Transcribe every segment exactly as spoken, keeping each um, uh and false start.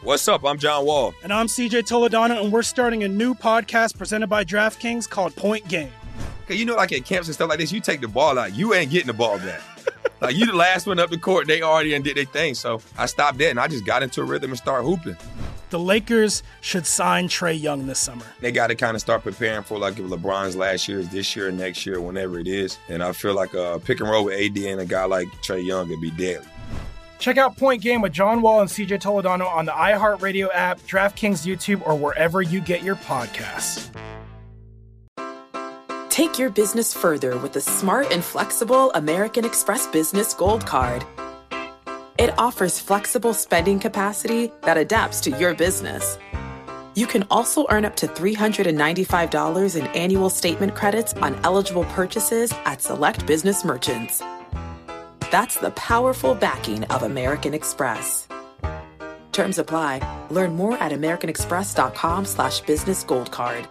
What's up? I'm John Wall. And I'm C J Toledano, and we're starting a new podcast presented by DraftKings called Point Game. Okay, you know, like at camps and stuff like this, you take the ball out, you ain't getting the ball back. Like, you the last one up the court, they already did their thing. So I stopped that, and I just got into a rhythm and started hooping. The Lakers should sign Trae Young this summer. They got to kind of start preparing for, like, if LeBron's last year is this year, next year, whenever it is. And I feel like a pick and roll with A D and a guy like Trae Young would be deadly. Check out Point Game with John Wall and C J Toledano on the iHeartRadio app, DraftKings YouTube, or wherever you get your podcasts. Take your business further with the smart and flexible American Express Business Gold Card. It offers flexible spending capacity that adapts to your business. You can also earn up to three hundred ninety-five dollars in annual statement credits on eligible purchases at select business merchants. That's the powerful backing of American Express. Terms apply. Learn more at americanexpress.com slash business gold card.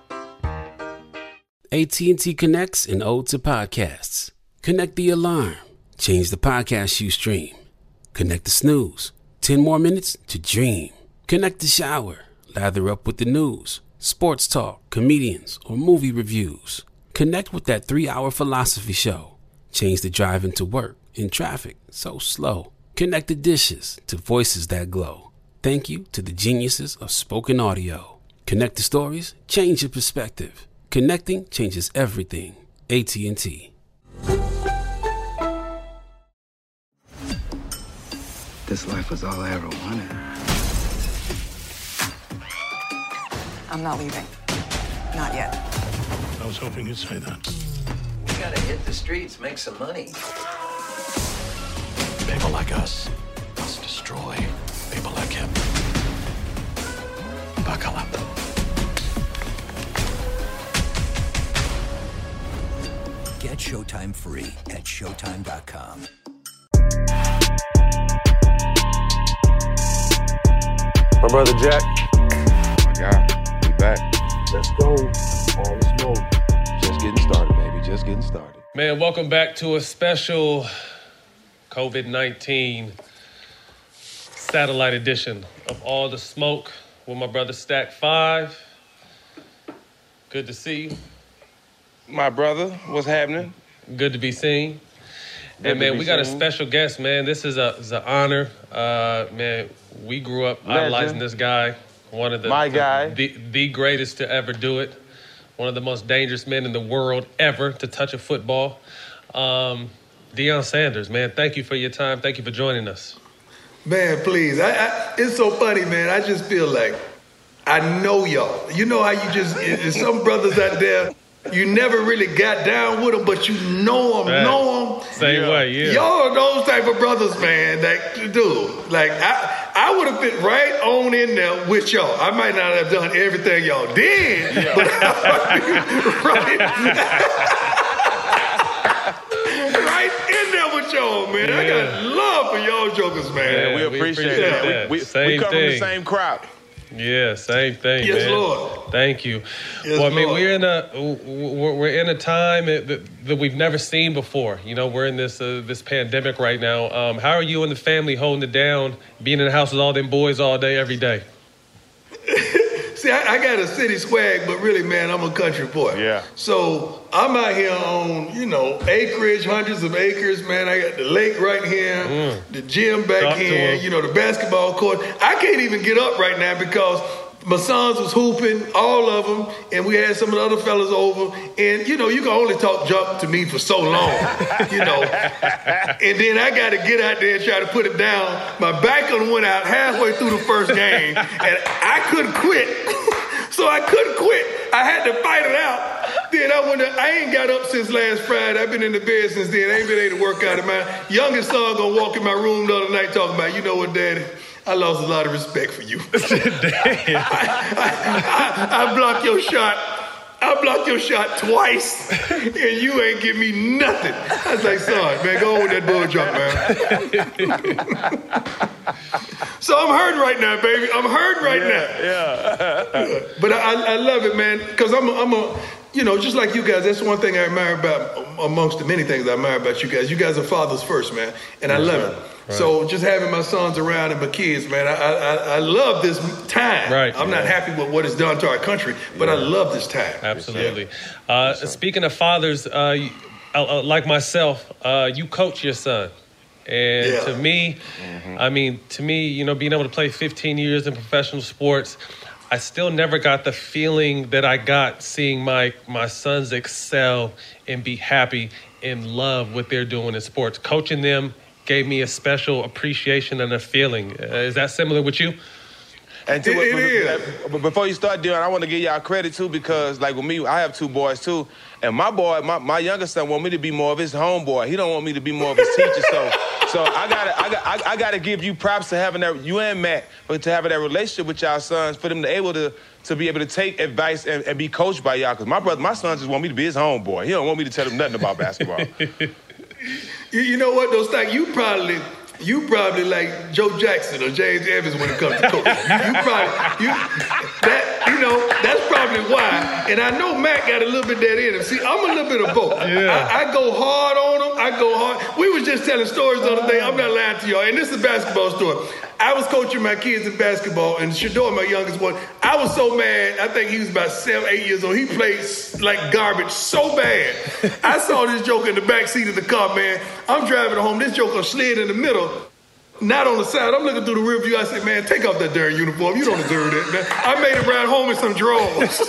A T and T connects an ode to podcasts. Connect the alarm. Change the podcast you stream. Connect the snooze. Ten more minutes to dream. Connect the shower. Lather up with the news, sports talk, comedians, or movie reviews. Connect with that three-hour philosophy show. Change the drive into work in traffic so slow. Connect the dishes to voices that glow. Thank you to the geniuses of spoken audio. Connect the stories, change your perspective. Connecting changes everything. A T and T. This life was all I ever wanted. I'm not leaving. Not yet. I was hoping you'd say that. We gotta hit the streets, make some money. People like us must destroy people like him. Buckle up. Get Showtime free at showtime dot com. My brother Jack. My guy, we back. Let's go. All the smoke. Just getting started, baby. Just getting started. Man, welcome back to a special COVID nineteen satellite edition of All the Smoke with my brother Stack Five. Good to see you. My brother, what's happening? Good to be seen. Good and man, we got seen. a special guest, man. This is a is an honor. Uh, man, we grew up Legend. idolizing this guy. One of the My the, guy. The, the greatest to ever do it. One of the most dangerous men in the world ever to touch a football. Um, Deion Sanders, man, thank you for your time. Thank you for joining us. Man, please. I, I, it's so funny, man. I just feel like I know y'all. You know how you just, there's some brothers out there, you never really got down with them, but you know them, Man, know them. Same yeah. way, yeah. Y'all are those type of brothers, man, that, dude, like, I, I would have fit right on in there with y'all. I might not have done everything y'all did, yeah. but right, right in there with y'all, man. Yeah. I got love for y'all jokers, man. Yeah, we, we appreciate, appreciate that. that. We, we, Same we come thing. from the same crowd. Yeah, same thing, yes, man. Lord. Thank you. Yes, well, I mean, Lord. we're in a we're we're in a time that, that we've never seen before. You know, we're in this uh, this pandemic right now. Um, how are you and the family holding it down, being in the house with all them boys all day, every day? See, I, I got a city swag, but really, man, I'm a country boy. Yeah. So I'm out here on, you know, acreage, hundreds of acres, man. I got the lake right here, Mm. the gym back Talk to here, him. you know, the basketball court. I can't even get up right now because my sons was hooping, all of them, and we had some of the other fellas over. And, you know, you can only talk junk to me for so long, you know. And then I got to get out there and try to put it down. My back done went out halfway through the first game, and I couldn't quit. So I couldn't quit. I had to fight it out. Then I went. I ain't got up since last Friday. I've been in the bed since then. I ain't been able to work out. My youngest son gonna walk in my room the other night talking about, you know what, Daddy? I lost a lot of respect for you. I, I, I, I blocked your shot. I blocked your shot twice, and you ain't give me nothing. I was like, son, man, go on with that bull jump, man. So I'm hurt right now, baby. I'm hurt right yeah, now. Yeah. But I, I love it, man, because I'm a, I'm a, you know, just like you guys, that's one thing I admire about, amongst the many things I admire about you guys. You guys are fathers first, man, and I love it. Right. So just having my sons around and my kids, man, I, I I love this time. Right. I'm yeah. not happy with what it's done to our country, but yeah. I love this time. Absolutely. Yeah. Uh, speaking of fathers, uh, uh, like myself, uh, you coach your son. And yeah. to me, mm-hmm. I mean, to me, you know, being able to play fifteen years in professional sports, I still never got the feeling that I got seeing my, my sons excel and be happy and love what they're doing in sports. Coaching them gave me a special appreciation and a feeling. Uh, is that similar with you? And to, it, it is. But before you start, Dion, I want to give y'all credit, too, because, like, with me, I have two boys, too. And my boy, my, my youngest son, want me to be more of his homeboy. He don't want me to be more of his teacher. So so I gotta I got I, I gotta give you props to having that, you and Matt, but to having that relationship with y'all sons, for them to able to to be able to take advice and, and be coached by y'all. Because my brother, my son just want me to be his homeboy. He don't want me to tell him nothing about basketball. you, you know what, though, Stack? You probably... You probably like Joe Jackson or James Evans when it comes to coaching. You, you probably, you, that, you know, that's probably why. And I know Matt got a little bit of that in him. See, I'm a little bit of both. Yeah. I, I go hard on him. I go hard. We was just telling stories the other day. I'm not lying to y'all. And this is a basketball story. I was coaching my kids in basketball, and Shador, my youngest one, I was so mad. I think he was about seven, eight years old. He played like garbage so bad. I saw this joker in the back seat of the car, man. I'm driving home. This joker slid in the middle, not on the side. I'm looking through the rear view. I said, man, take off that darn uniform. You don't deserve that, man. I made it ride home in some drawers.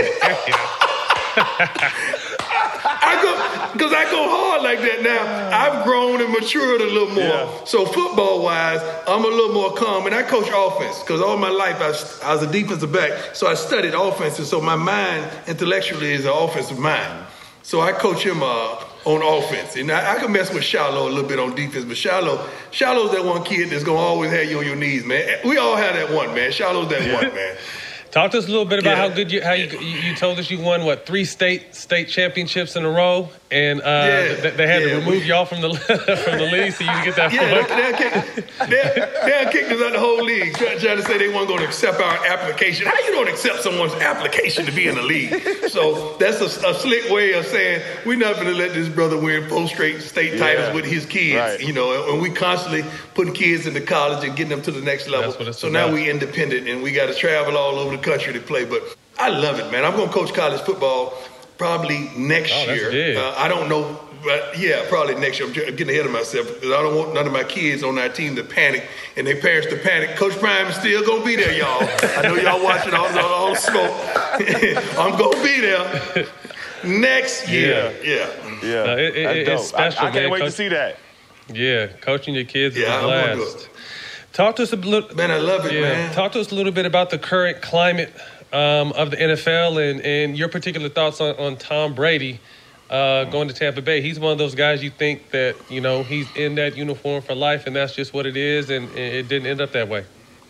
I go, because I go hard like that now. I've grown and matured a little more. Yeah. So football-wise, I'm a little more calm. And I coach offense because all my life I, I was a defensive back. So I studied offense. And so my mind intellectually is an offensive mind. So I coach him uh, on offense. And I, I can mess with Shiloh a little bit on defense. But Shiloh, Shiloh's that one kid that's going to always have you on your knees, man. We all have that one, man. Shiloh's that yeah. one, man. Talk to us a little bit about yeah. how good you, how you, you told us you won, what, three state state championships in a row, and uh, yeah. th- they had yeah. to remove y'all from the from the league so you could get that. Yeah, they kicked, they, they kicked us out the whole league, trying, trying to say they weren't going to accept our application. How you don't accept someone's application to be in the league? So that's a, a slick way of saying we're not going to let this brother win four straight state titles yeah. with his kids. Right. You know, and we constantly putting kids into college and getting them to the next level. So about. Now we independent and we got to travel all over the country to play. But I love it, man. I'm going to coach college football probably next oh, year. Uh, I don't know, but yeah, probably next year. I'm getting ahead of myself because I don't want none of my kids on our team to panic and their parents to panic. Coach Prime is still going to be there, y'all. I know y'all watching all, all, all the smoke. I'm going to be there next year. Yeah. Yeah. yeah. No, it, it, it's special, I, I can't man. wait Coach, to see that. Yeah, coaching your kids yeah, is a blast. Talk to us a little. Man, I love it, yeah, man. Talk to us a little bit about the current climate um, of the N F L and, and your particular thoughts on, on Tom Brady uh, going to Tampa Bay. He's one of those guys you think that, you know, he's in that uniform for life and that's just what it is, and, and it didn't end up that way.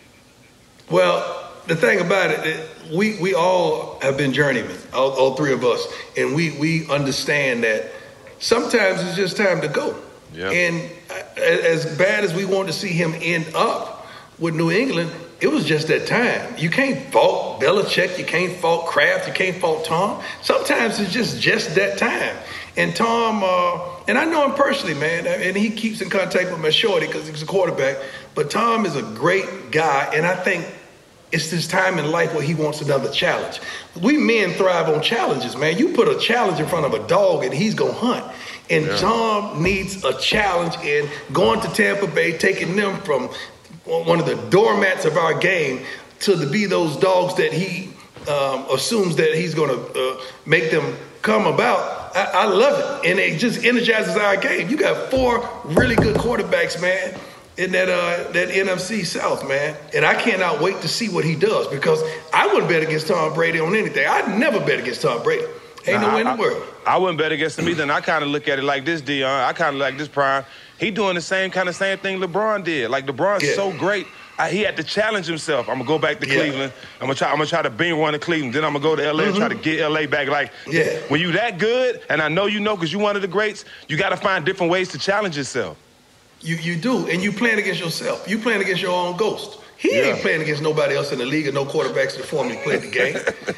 Well, the thing about it, it we, we all have been journeymen, all, all three of us, and we, we understand that sometimes it's just time to go. Yep. And as bad as we want to see him end up with New England, it was just that time. You can't fault Belichick. You can't fault Kraft. You can't fault Tom. Sometimes it's just just that time. And Tom, uh, and I know him personally, man, and he keeps in contact with my shorty because he's a quarterback. But Tom is a great guy, and I think it's this time in life where he wants another challenge. We men thrive on challenges, man. You put a challenge in front of a dog, and he's going to hunt. And yeah. Tom needs a challenge in going to Tampa Bay, taking them from one of the doormats of our game to the, be those dogs that he um, assumes that he's going to uh, make them come about. I, I love it. And it just energizes our game. You got four really good quarterbacks, man, in that uh, that N F C South, man. And I cannot wait to see what he does because I wouldn't bet against Tom Brady on anything. I'd never bet against Tom Brady. Ain't nah, no way in the world. I wouldn't bet against him either. And I kind of look at it like this, Dion. I kind of like this, Prime. He doing the same kind of same thing LeBron did. Like, LeBron's yeah. so great. I, he had to challenge himself. I'm going to go back to yeah. Cleveland. I'm going to try I'm gonna try to bring one to Cleveland. Then I'm going to go to L A mm-hmm. and try to get L A back. Like, yeah. when you that good, and I know you know because you're one of the greats, you got to find different ways to challenge yourself. You you do. And you playing against yourself. You playing against your own ghost. He yeah. ain't playing against nobody else in the league or no quarterbacks that formerly played the game.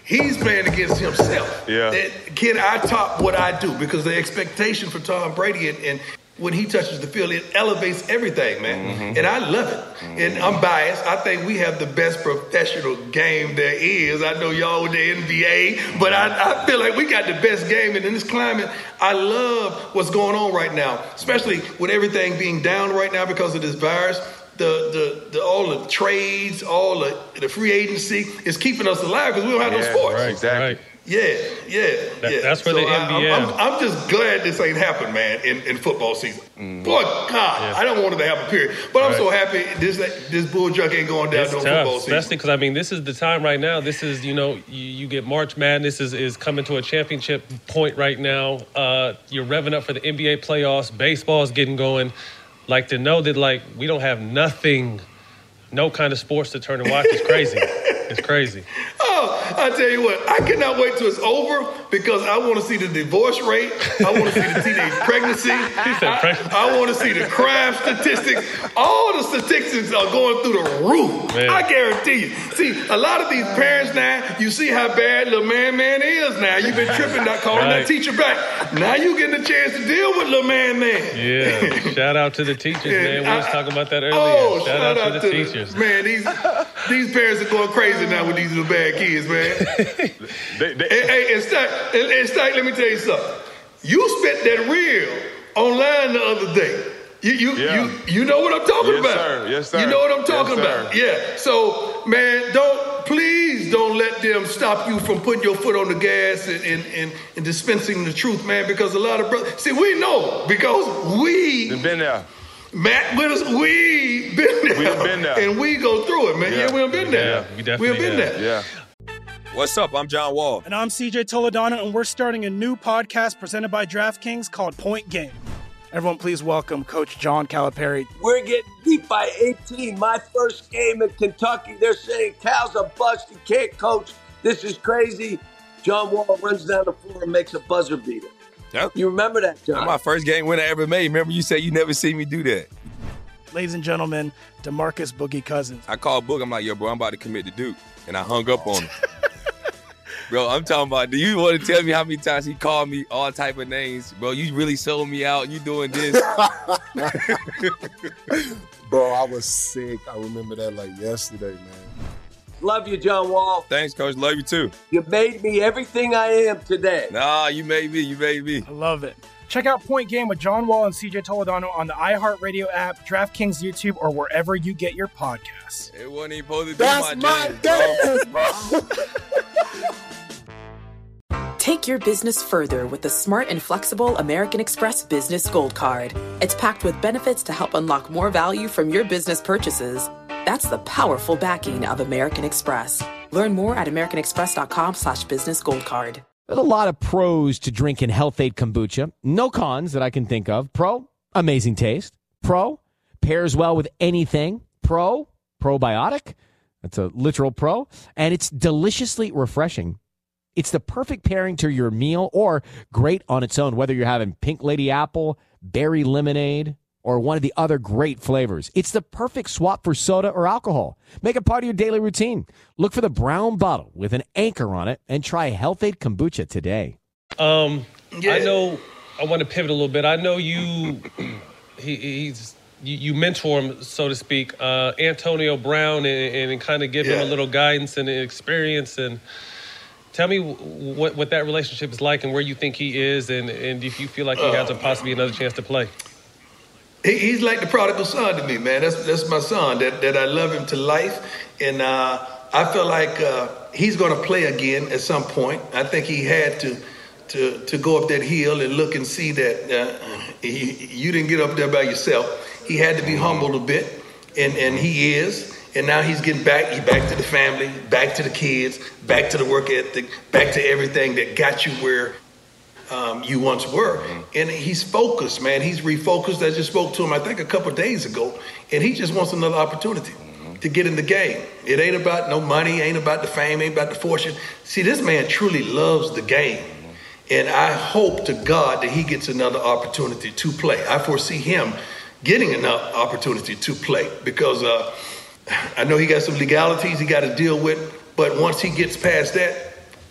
He's playing against himself. Yeah. And can I top what I do? Because the expectation for Tom Brady and, and when he touches the field, it elevates everything, man. Mm-hmm. And I love it. Mm-hmm. And I'm biased. I think we have the best professional game there is. I know y'all with the N B A, but I, I feel like we got the best game. And in this climate, I love what's going on right now, especially with everything being down right now because of this virus. The, the the all the trades, all the, the free agency is keeping us alive because we don't have yeah, no sports. Right, exactly. Yeah, yeah, that, yeah. That's where so the I, N B A. I'm, I'm, I'm just glad this ain't happened, man, in, in football season. Mm. Boy, God, yeah. I don't want it to happen, period. But I'm right. so happy this this bull junk ain't going down during football season. Especially because, I mean, this is the time right now. This is, you know, you, you get March Madness is, is coming to a championship point right now. Uh, you're revving up for the N B A playoffs. Baseball is getting going. Like, to know that, like, we don't have nothing, no kind of sports to turn and watch is crazy. It's crazy. Oh, I tell you what, I cannot wait till it's over because I want to see the divorce rate. I want to see the teenage pregnancy. I, I want to see the crime statistics. All the statistics are going through the roof. Man. I guarantee you. See, a lot of these parents now, you see how bad little man man is now. You've been tripping, not calling right. that teacher back. Now you getting a chance to deal with little man man. Yeah. Shout out to the teachers, man. We I, was talking about that earlier. Oh, shout, shout out, out to the to teachers. The, man, these these parents are going crazy now with these little bad kids, man. they, they, hey, hey, and Stack, and, and Stack, let me tell you something. You spent that reel online the other day. You you yeah. you you know what I'm talking yes, about. Sir. Yes, sir. You know what I'm talking yes, about. Yeah. So, man, don't please don't let them stop you from putting your foot on the gas and and, and, and dispensing the truth, man, because a lot of brothers see we know because we We've been there. Matt with us, we been there. We've been there. And we go through it, man. Yeah, yeah we've been there. Yeah, we definitely we've been have. there. Yeah. What's up? I'm John Wall. And I'm C J Toledano, and we're starting a new podcast presented by DraftKings called Point Game. Everyone, please welcome Coach John Calipari. We're getting beat by eighteen. My first game in Kentucky, they're saying Cal's a bust. He can't coach. This is crazy. John Wall runs down the floor and makes a buzzer beater. Yep. You remember that, John? That's my first game win I ever made. Remember you said you never seen me do that. Ladies and gentlemen, DeMarcus Boogie Cousins. I called Boog. I'm like, yo, bro, I'm about to commit to Duke. And I hung up on him. Bro, I'm talking about, do you want to tell me how many times he called me all type of names? Bro, you really sold me out. You doing this. Bro, I was sick. I remember that like yesterday, man. Love you, John Wall. Thanks, Coach. Love you, too. You made me everything I am today. Nah, you made me. You made me. I love it. Check out Point Game with John Wall and C J Toledano on the iHeartRadio app, DraftKings YouTube, or wherever you get your podcasts. It wasn't even supposed to be That's my, my game, Take your business further with the smart and flexible American Express Business Gold Card. It's packed with benefits to help unlock more value from your business purchases. That's the powerful backing of American Express. Learn more at americanexpress.com slash business gold card. There's a lot of pros to drinking Health-Ade Kombucha. No cons that I can think of. Pro, amazing taste. Pro, pairs well with anything. Pro, probiotic. That's a literal pro. And it's deliciously refreshing. It's the perfect pairing to your meal or great on its own, whether you're having Pink Lady Apple, Berry Lemonade, or one of the other great flavors. It's the perfect swap for soda or alcohol. Make it part of your daily routine. Look for the brown bottle with an anchor on it and try Health-Ade Kombucha today. Um, yeah. I know I want to pivot a little bit. I know you he, he's you, you mentor him, so to speak, uh, Antonio Brown, and, and kind of give yeah. him a little guidance and experience. And tell me what, what that relationship is like and where you think he is, and, and if you feel like he has a possibly another chance to play. He's like the prodigal son to me, man. That's that's my son. That that I love him to life, and uh, I feel like uh, he's going to play again at some point. I think he had to to to go up that hill and look and see that uh, he, you didn't get up there by yourself. He had to be humbled a bit, and and he is. And now he's getting back. He back to the family, back to the kids, back to the work ethic, back to everything that got you where Um, you once were. And he's focused, man. He's refocused. I just spoke to him, I think, a couple of days ago, and he just wants another opportunity to get in the game. It ain't about no money, ain't about the fame, ain't about the fortune. See, this man truly loves the game, and I hope to God that he gets another opportunity to play. I foresee him getting another opportunity to play because uh, I know he got some legalities he got to deal with, but once he gets past that,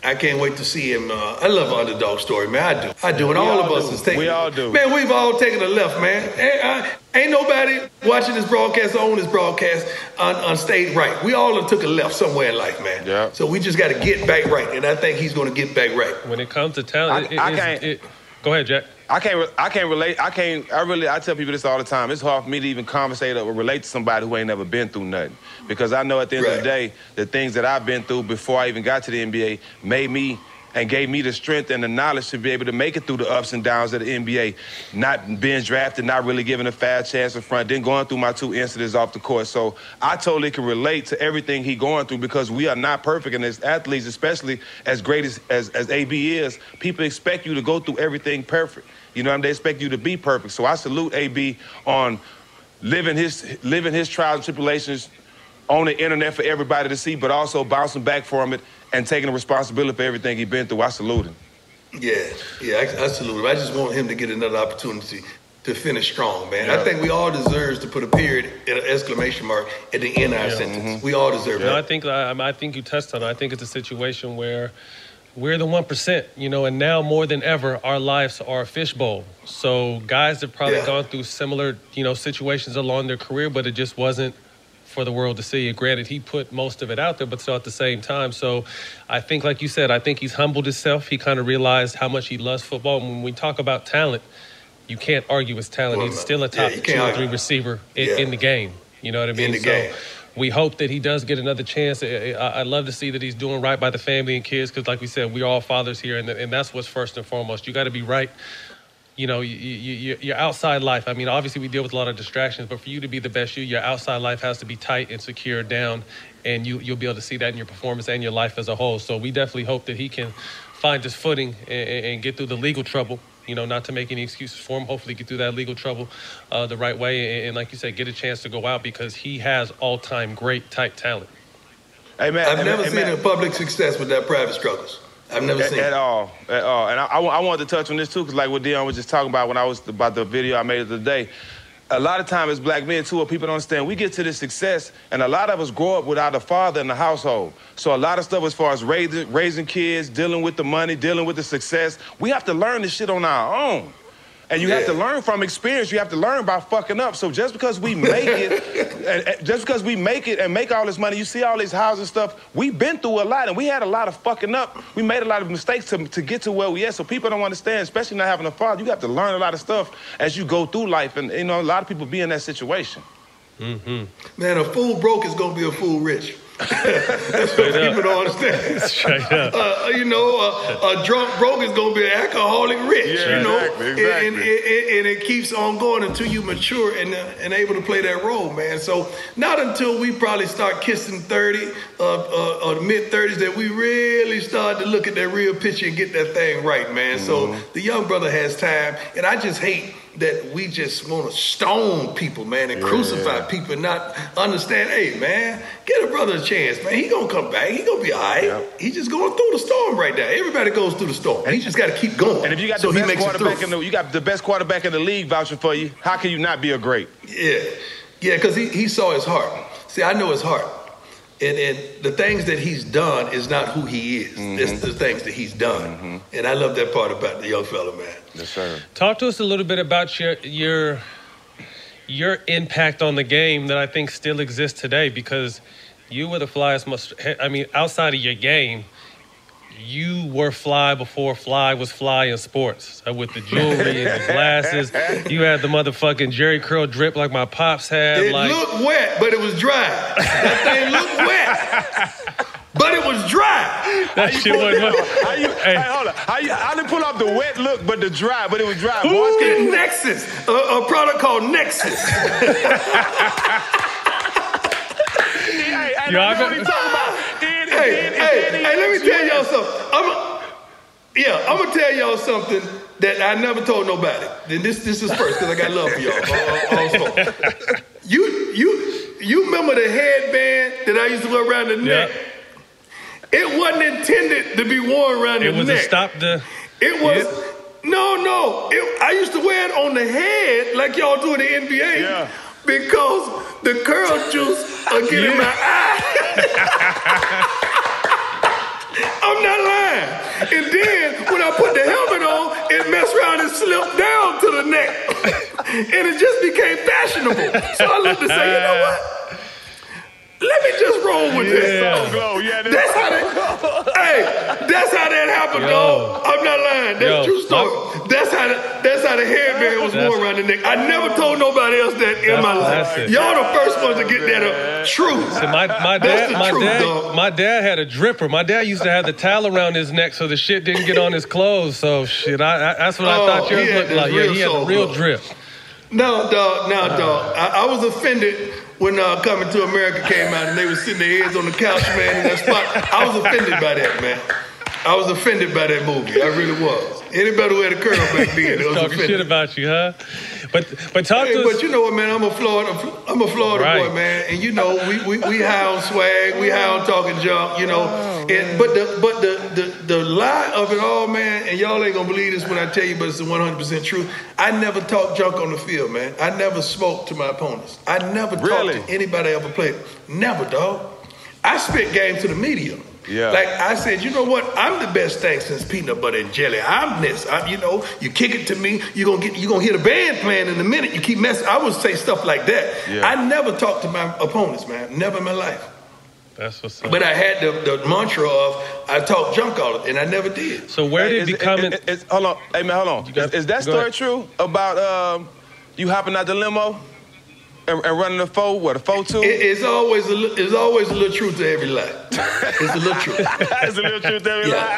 I can't wait to see him. Uh, I love an underdog story, man. I do. I do. And We all all of us do. is taking We all do. Man, we've all taken a left, man. Ain't, uh, ain't nobody watching this broadcast or on this broadcast on, on stayed right. We all have took a left somewhere in life, man. Yeah. So we just got to get back right. And I think he's going to get back right. When it comes to talent, I- it, I it's- can't- it- go ahead, Jack. I can't. Re- I can't relate. I can't. I really. I tell people this all the time. It's hard for me to even conversate or relate to somebody who ain't never been through nothing, because I know at the end of the day, the things that I've been through before I even got to the N B A made me and gave me the strength and the knowledge to be able to make it through the ups and downs of the N B A. Not being drafted, not really given a fair chance in front, then going through my two incidents off the court. So I totally can relate to everything he going through, because we are not perfect, and as athletes, especially as great as, as, as A B is, people expect you to go through everything perfect. You know what I mean? They expect you to be perfect. So I salute A B on living his living his trials and tribulations on the internet for everybody to see, but also bouncing back from it and taking the responsibility for everything he's been through. I salute him. Yeah, yeah, I, I salute him. I just want him to get another opportunity to finish strong, man. Yeah. I think we all deserve to put a period and an exclamation mark at the end of our Yeah. sentence. We all deserve No, I that. think I, I think you touched on it. I think it's a situation where we're the one percent, you know, and now more than ever, our lives are a fishbowl. So guys have probably Yeah. gone through similar, you know, situations along their career, but it just wasn't for the world to see. And granted, he put most of it out there, but still at the same time. So I think, like you said, I think he's humbled himself. He kind of realized how much he loves football. When we talk about talent, you can't argue his talent. Well, He's no. still a Yeah, top you two can't or argue. three receiver in, Yeah. in the game. You know what I mean? In the so game. we hope that he does get another chance. I, I I love to see that he's doing right by the family and kids, because like we said, we're all fathers here, and, and that's what's first and foremost. You got to be right. You know, you, you, you, your outside life. I mean, obviously we deal with a lot of distractions, but for you to be the best you, your outside life has to be tight and secure down, and you, you'll be able to see that in your performance and your life as a whole. So we definitely hope that he can find his footing and, and get through the legal trouble. You know, not to make any excuses for him. Hopefully get through that legal trouble uh, the right way. And, and like you said, get a chance to go out, because he has all-time great type talent. Hey, man. I've hey, never man, seen hey, man. a public success with that private struggles. I've never at, seen at it. all, at all. And I, I, I wanted to touch on this too, because like what Dion was just talking about when I was about the video I made the other day. A lot of times as black men too, what people don't understand, we get to this success, and a lot of us grow up without a father in the household. So a lot of stuff as far as raising, raising kids, dealing with the money, dealing with the success, we have to learn this shit on our own. And you Yeah. have to learn from experience. You have to learn by fucking up. So just because we make it, and, and just because we make it and make all this money, you see all these houses and stuff, we've been through a lot, and we had a lot of fucking up. We made a lot of mistakes to, to get to where we at. So people don't understand, especially not having a father, you have to learn a lot of stuff as you go through life. And, you know, a lot of people be in that situation. Mm-hmm. Man, a fool broke is going to be a fool rich. That's what people don't understand. Straight up. Uh, you know, uh, a drunk broke is going to be an alcoholic rich, Yeah, you know? exactly, exactly. And, and, and, and it keeps on going until you mature and, uh, and able to play that role, man. So not until we probably start kissing thirty uh, uh, or mid-thirties that we really start to look at that real picture and get that thing right, man. Mm-hmm. So the young brother has time. And I just hate that we just want to stone people, man, and Yeah. crucify people and not understand, hey, man, get a brother a chance, man. He gonna come back. He gonna be all right. Yep. He just going through the storm right now. Everybody goes through the storm. He just got to keep going. And if you got so the he best makes it quarterback through. in the, you got the best quarterback in the league vouching for you, how can you not be a great? Yeah, yeah, because he, he saw his heart. See, I know his heart. And, and the things that he's done is not who he is. Mm-hmm. It's the things that he's done. Mm-hmm. And I love that part about the young fella, man. Yes, sir. Talk to us a little bit about your your your impact on the game that I think still exists today, because you were the flyest most. I mean, outside of your game, you were fly before fly was fly in sports. So with the jewelry and the glasses, you had the motherfucking Jerry curl drip like my pops had. It like, looked wet, but it was dry. That thing looked wet, but it was dry. that shit wasn't. How you, hey, hold on. How you, I didn't pull off the wet look, but the dry, but it was dry. Boys, Ooh, Nexus, a, a product called Nexus. Hey, hey, Yo, I I know what bet- he's talking about. It, hey, it, it, hey, it, hey, let me tell y'all something. I'm a, yeah, I'm gonna tell y'all something that I never told nobody. Then this this is first because I got love for y'all. Uh, uh, uh, you you you remember the headband that I used to wear around the neck? Yeah. It wasn't intended to be worn around It the was neck. a stop the. It was. Yep. No, no. It, I used to wear it on the head like y'all do in the N B A Yeah. because the curl juice are getting Yeah. my eye. I'm not lying. slipped down to the neck. And it just became fashionable. So I looked and said, you know what? Let me just roll with Yeah. this. Glow, yeah, that's- that's how that. Hey, that's how that happened, Yo. dog. I'm not lying. That's Yo, a true story. my- that's how the, that's how the headband was That's- worn around the neck. I never told nobody else that in That's- my that's life. it. Y'all the first ones to get that uh, truth. So my, my That's dad, the my truth, dad, dog. my dad had a dripper. My dad used to have the towel around his neck so the shit didn't get on his clothes. So shit, I, I that's what I Oh, thought yours he had looked the like. Yeah, real he had the soul real glow. drip. No, dog, no, dog. I, I was offended when uh, Coming to America came out and they were sitting their heads on the couch, man, in that spot. I was offended by that, man. I was offended by that movie. I really was. Anybody who had a colonel back then, it was Talking offended. shit about you, huh? But but talk Hey, to us. but you know what, man? I'm a Florida, I'm a Florida Right. boy, man, and you know we, we, we high on swag, we high on talking junk, you know. And but the but the, the the lie of it all, man, and y'all ain't gonna believe this when I tell you, but it's the one hundred percent truth. I never talked junk on the field, man. I never spoke to my opponents. I never Really? talked to anybody I ever played. Never, dog. I spit game to the media. Yeah. Like I said, you know what? I'm the best thing since peanut butter and jelly. I'm this. I'm, you know, you kick it to me, you're gonna get you gonna hear the band playing in a minute. You keep messing. I would say stuff like that. Yeah. I never talked to my opponents, man. Never in my life. That's what's up. But I had the, the mantra of I talk junk all the and I never did. So where did Is- becoming? is- is- hold on, hey man, hold on. got- is, is that go story ahead. true about um, you hopping out the limo and, and running the four? What a four two? It, it's always a li- it's always a little truth to every lie. It's a little truth. That's a little truth to every Yeah, lie.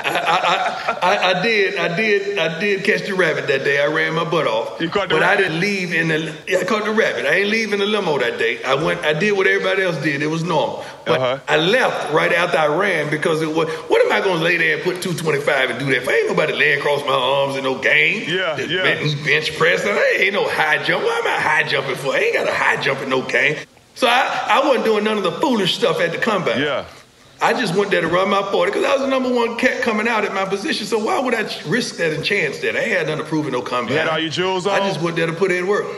I, I, I, I did, I did, I did catch the rabbit that day. I ran my butt off. You caught the but I rabbit? didn't leave in the. Yeah, I caught the rabbit. I ain't leave in the limo that day. I went. I did what everybody else did. It was normal. But Uh-huh. I left right after I ran because it was. What am I going to lay there and put two twenty-five and do that for? Ain't nobody laying across my arms in no game. Yeah, The yeah. bench, bench press. I ain't no high jump. Why am I high jumping for? I ain't got a high jump in no game. So I, I wasn't doing none of the foolish stuff at the comeback. Yeah. I just went there to run my forty because I was the number one cat coming out at my position. So why would I risk that and chance that? I ain't had nothing to prove in no comeback. You had all your jewels on? I just went there to put in work.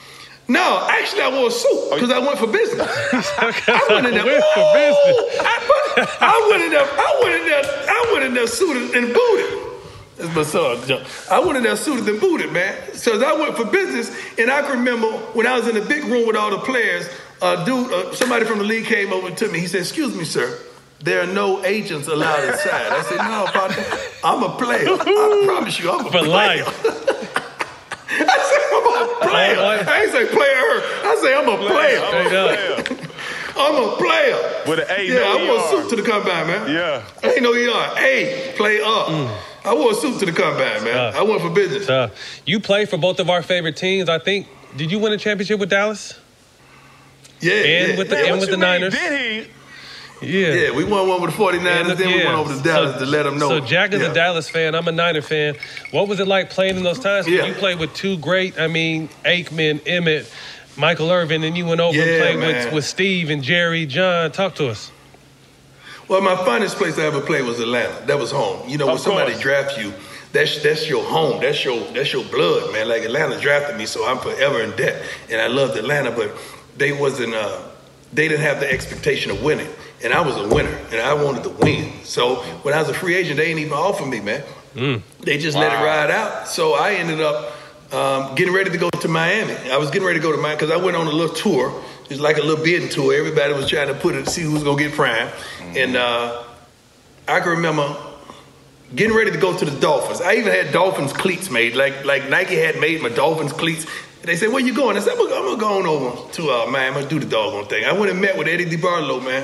No, actually I wore a suit because I went for business. I went in there. Went for Ooh, business. I, put, I went in there. I went in there. I went in there suited and booted. That's my son, John. I went in there suited and booted, man. So I went for business, and I can remember when I was in the big room with all the players. Uh, dude, uh, somebody from the league came over to me. He said, "Excuse me, sir. There are no agents allowed inside." I said, "No, partner. I'm a player. I promise you, I'm a For player." life. I said, "I'm a player." I ain't say player. I say, "I'm a player. Straight up. I'm a player." With an A, Yeah, no I wore E a R. suit to the combine, man. Yeah. Ain't no E R. A, play up. Mm. I wore a suit to the combine, man. Tough. I went for business. Uh, you played for both of our favorite teams. I think. Did you win a championship with Dallas? Yeah, And yeah, with the yeah. and What with you the mean? Niners. Did he? Yeah. Yeah, we won one with the forty-niners, And then we yeah. went over to Dallas So- to let them know. So Jack is Yeah. a Dallas fan. I'm a Niner fan. What was it like playing in those times? 'Cause Yeah. You played with two great. I mean, Aikman, Emmett, Michael Irvin, and you went over and Yeah, played man. with, with Steve and Jerry, John. Talk to us. Well, my finest place I ever played was Atlanta. That was home. You know, when Of somebody course. drafts you, that's that's your home. That's your that's your blood, man. Like Atlanta drafted me, so I'm forever in debt. And I loved Atlanta, but they wasn't. Uh, they didn't have the expectation of winning, and I was a winner, and I wanted to win. So when I was a free agent, they didn't even offer me, man. Mm. They just let it Wow. ride out. So I ended up um, getting ready to go to Miami. I was getting ready to go to Miami because I went on a little tour. It was like a little bidding tour. Everybody was trying to put it, see who was gonna get prime. And uh, I can remember getting ready to go to the Dolphins. I even had Dolphins cleats made, like like Nike had made my Dolphins cleats. They said, "Where you going?" I said, "I'm gonna, I'm gonna go on over to uh, Miami. I'm gonna do the doggone thing." I went and met with Eddie DeBartolo, man.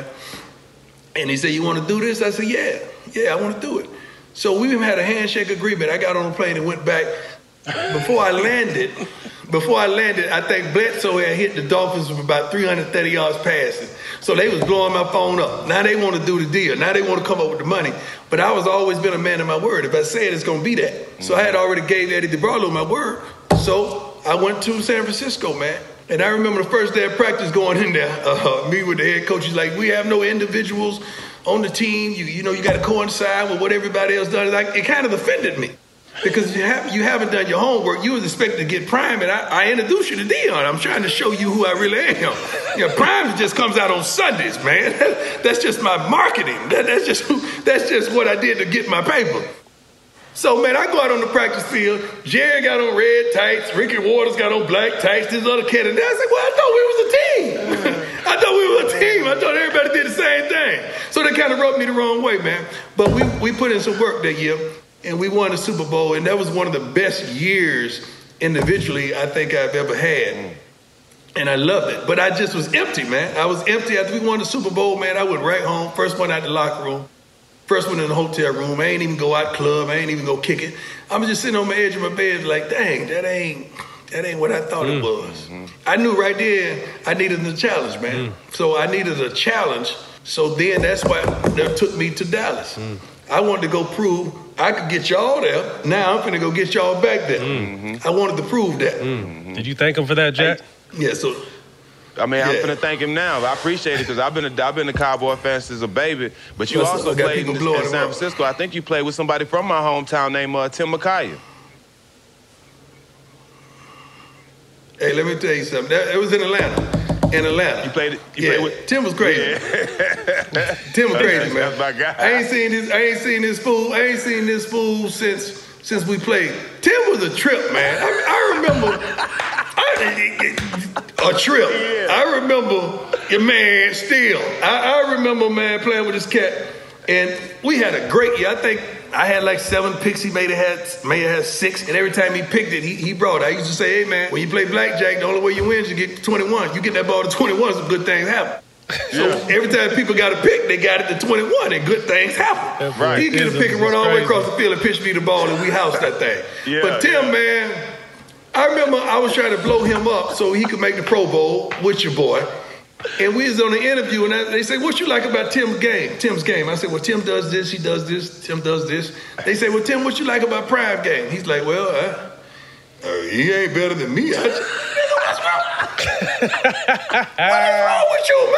And he said, "You want to do this?" I said, "Yeah, yeah, I want to do it." So we even had a handshake agreement. I got on a plane and went back. Before I landed, before I landed, I think Bledsoe had hit the Dolphins with about three hundred thirty yards passing. So they was blowing my phone up. Now they want to do the deal. Now they want to come up with the money. But I was always been a man of my word. If I say it, it's going to be that. So I had already gave Eddie DeBartolo my word. So I went to San Francisco, man. And I remember the first day of practice going in there, uh, me with the head coach, he's like, "We have no individuals on the team. You, you know, you got to coincide with what everybody else does." Like, it kind of offended me. Because you, have, you haven't done your homework. You was expected to get Prime, and I, I introduced you to Dion. I'm trying to show you who I really am. You know, Prime just comes out on Sundays, man. That's just my marketing. That, that's just who, that's just what I did to get my paper. So, man, I go out on the practice field. Jerry got on red tights. Ricky Waters got on black tights. This other kid. And I said, well, I thought we was a team. I thought we were a team. I thought everybody did the same thing. So they kind of rubbed me the wrong way, man. But we, we put in some work that year, and we won the Super Bowl. And that was one of the best years individually I think I've ever had. And I loved it. But I just was empty, man. I was empty. After we won the Super Bowl, man, I went right home. First one out the locker room. First one in the hotel room. I ain't even go out club. I ain't even go kick it. I was just sitting on the edge of my bed like, dang, that ain't that ain't what I thought mm. it was. Mm-hmm. I knew right there I needed a challenge, man. Mm. So I needed a challenge. So then that's why that took me to Dallas. Mm. I wanted to go prove I could get y'all there. Now I'm finna go get y'all back there. Mm-hmm. I wanted to prove that. Mm-hmm. Did you thank him for that, Jack? I, yeah, so... I mean, yeah. I'm finna thank him now. I appreciate it because I've been a, I've been a Cowboy fan since a baby. But you Listen, also played in, in San up. Francisco. I think you played with somebody from my hometown named uh, Tim McKay. Hey, let me tell you something. That, it was in Atlanta. In Atlanta. You played. You yeah. played with Tim was crazy. Yeah. Tim was crazy, man. That's my guy. I ain't seen this. I ain't seen this fool. I ain't seen this fool since since we played. Tim was a trip, man. I, I remember. I, a trip. Yeah. I remember, your man, still. I, I remember, man, playing with this cat, and we had a great year. I think I had like seven picks. He may have had, may have had six, and every time he picked it, he, he brought it. I used to say, hey, man, when you play blackjack, the only way you win is you get twenty-one. You get that ball to twenty-one, some good things happen. So yeah. every time people got a pick, they got it to twenty-one, and good things happen. That's right. He get a pick and run all the way across the field and pitch me the ball, and we house that thing. Yeah, but Tim, yeah. man... I remember I was trying to blow him up so he could make the Pro Bowl with your boy. And we was on the interview, and I, they say, what you like about Tim's game? Tim's game. I said, well, Tim does this, he does this, Tim does this. They say, well, Tim, what you like about Prime game? He's like, well, uh, uh, he ain't better than me. I just, nigga, what's wrong? What is wrong with you,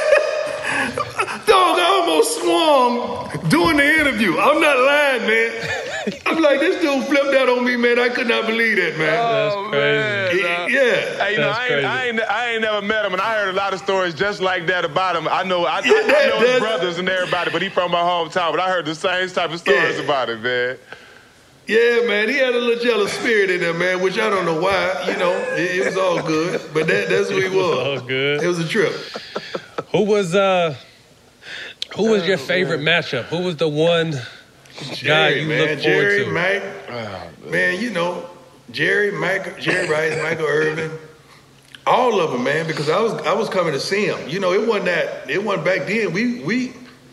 man? Dog, I almost swung doing the interview. I'm not lying, man. I'm like, this dude flipped out on me, man. I could not believe that, man. Oh, That's crazy. Man. Yeah. Hey, you know, I ain't, I, ain't, I ain't never met him, and I heard a lot of stories just like that about him. I know I, yeah, I, that, I know his brothers and everybody, but he from my hometown. But I heard the same type of stories yeah. about him, man. Yeah, man, he had a little jealous spirit in there, man, which I don't know why. You know, it, it was all good, but that, that's what he was. It was all good. It was a trip. Who was uh, who was your favorite matchup? Who was the one guy Jerry, you man. look forward Jerry, to? Mike, oh, man, you know, Jerry, Mike, Jerry Rice, Michael Irvin, all of them, man, because I was I was coming to see him. You know, it wasn't that. It wasn't back then. We we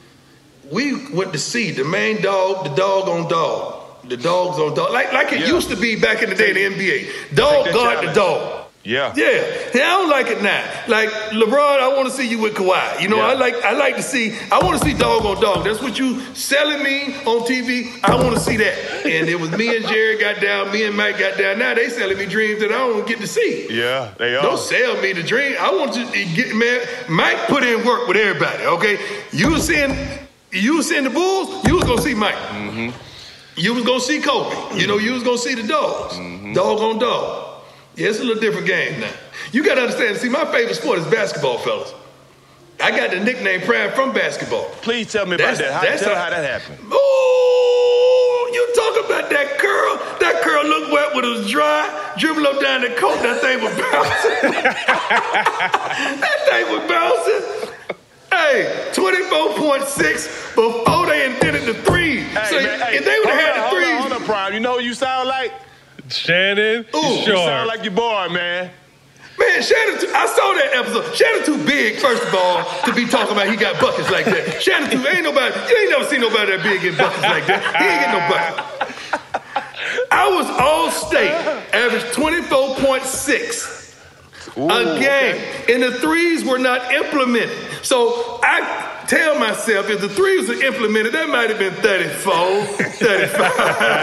we went to see the main dog, the dog on dog. The dogs on dog. Like like it yeah. used to be back in the day in the N B A. Dog guard the dog. Yeah. Yeah. I don't like it now. Like, LeBron, I want to see you with Kawhi. You know, yeah. I like I like to see, I want to see dog on dog. That's what you selling me on T V. I want to see that. And it was me and Jerry got down, me and Mike got down. Now they selling me dreams that I don't get to see. Yeah, they are. Don't sell me the dream. I want to get, man, Mike put in work with everybody, okay? You was seeing, you was seeing the Bulls, you was going to see Mike. Mm-hmm. You was going to see Kobe. You know, you was going to see the dogs. Mm-hmm. Dog on dog. Yeah, it's a little different game now. You got to understand, see, my favorite sport is basketball, fellas. I got the nickname Prime from basketball. Please tell me that's, about that. How, that's tell how, how that happened. Oh, you talk about that curl. That curl looked wet when it was dry. Dribble up down the court, that thing was bouncing. That thing was bouncing. Hey, twenty-four point six before they invented the three. Hey, so man, hey, if they would have had the threes. Hold on, hold on, Prime. You know who you sound like? Shannon. Ooh, you sound like your boy, man. Man, Shannon, too, I saw that episode. Shannon too big, first of all, to be talking about he got buckets like that. Shannon too, ain't nobody, you ain't never seen nobody that big get buckets like that. He ain't get no buckets. I was all state, average twenty-four point six Ooh, a game. Okay. And the threes were not implemented. So I tell myself, if the threes were implemented, that might have been thirty-four, thirty-five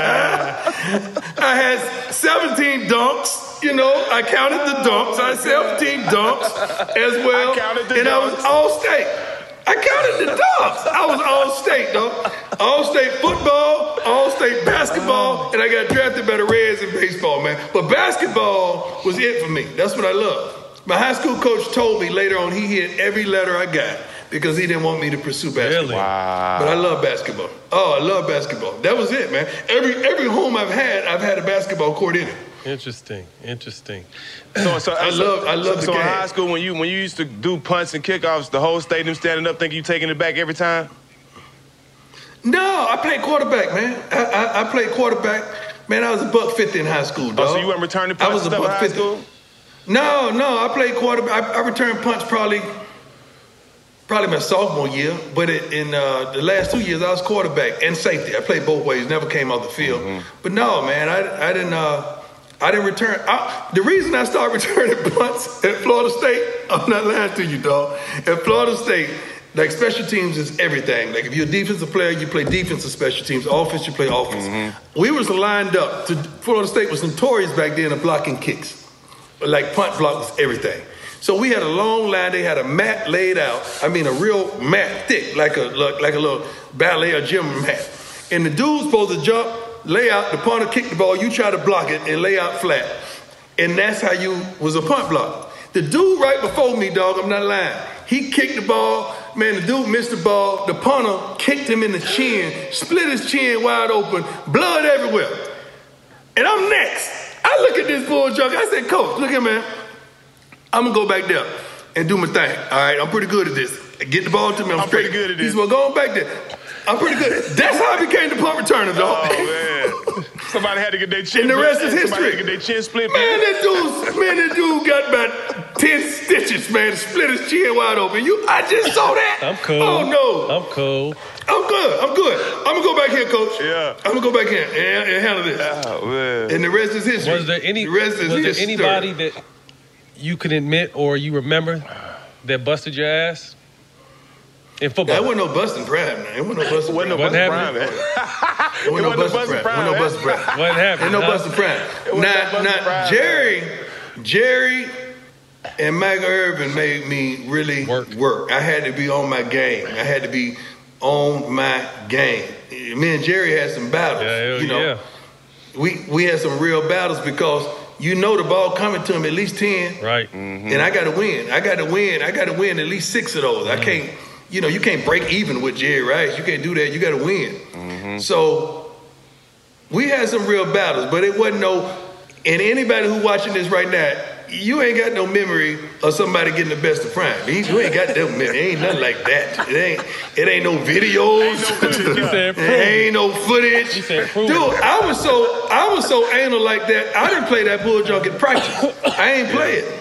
I had seventeen dunks. You know, I counted the dunks. I had seventeen dunks as well. I counted the and dunks. I was all state. I counted the dunks. I was all state, though. All state football, all state basketball, and I got drafted by the Reds in baseball, man. But basketball was it for me. That's what I love. My high school coach told me later on he hit every letter I got. because he didn't want me to pursue basketball. Really? Wow. But I love basketball. Oh, I love basketball. That was it, man. Every every home I've had, I've had a basketball court in it. Interesting, interesting. So, so I love, I love so, the so game. in high school, when you when you used to do punts and kickoffs, the whole stadium standing up, think you taking it back every time? No, I played quarterback, man. I, I, I played quarterback. Man, I was a buck fifty in high school, dog. Oh, so you weren't returning I punts was a and stuff in buck high fifty. school? No, no, I played quarterback. I, I returned punts probably, probably my sophomore year, but it, in uh, the last two years I was quarterback and safety. I played both ways, never came off the field. Mm-hmm. But no, man, I, I didn't. Uh, I didn't return. I, the reason I started returning punts at Florida State, I'm not lying to you, dog. At Florida State, like special teams is everything. Like if you're a defensive player, you play defensive special teams. Offense, you play offense. Mm-hmm. We was lined up. To, Florida State was notorious back then of blocking kicks. Like punt block was everything. So we had a long line. They had a mat laid out. I mean, a real mat, thick, like a like a little ballet or gym mat. And the dude's supposed to jump, lay out, the punter kick the ball, you try to block it and lay out flat. And that's how you was a punt block. The dude right before me, dog, I'm not lying. He kicked the ball. Man, the dude missed the ball. The punter kicked him in the chin, split his chin wide open, blood everywhere. And I'm next. I look at this bull junk. I said, Coach, look here, man. I'm going to go back there and do my thing. All right, I'm pretty good at this. Get the ball to me. I'm, I'm straight. pretty good at this. He's well, go on back there. I'm pretty good. That's how I became the punt returner, dog. Oh, man. Somebody had to get their chin And the rest split. is history. Somebody had to get their chin split. Man, that dude, man, that dude got about ten stitches, man. Split his chin wide open. You, I just saw that. I'm cool. Oh, no. I'm cool. I'm good. I'm good. I'm going to go back here, Coach. Yeah. I'm going to go back here and, and handle this. Oh, man. And the rest is history. Was there any? The rest is was there history. anybody that you could admit or you remember that busted your ass in football? That wasn't no busting prime, man. It wasn't no busting Wasn't no prime. busting prime, man. It wasn't no busting prime. It wasn't no busting prime. What happened? Ain't no huh? busting prime. wasn't Now, no busting now prime, Jerry, Jerry and Michael Irvin made me really Work. work. I had to be on my game. I had to be on my game. Me and Jerry had some battles. Yeah, hell you know, yeah. we we had some real battles because you know the ball coming to him at least ten. Right. And I got to win. I got to win. I got to win at least six of those. I can't, you know, you can't break even with Jerry Rice. You can't do that. You got to win. Mm-hmm. So we had some real battles, but it wasn't no, and anybody who watching this right now, you ain't got no memory of somebody getting the best of prime. You ain't got that memory. It ain't nothing like that. It ain't, it ain't no videos. You said It ain't no footage. You said Dude, I was so, I was so anal like that, I didn't play that bull junk in practice. I ain't play it.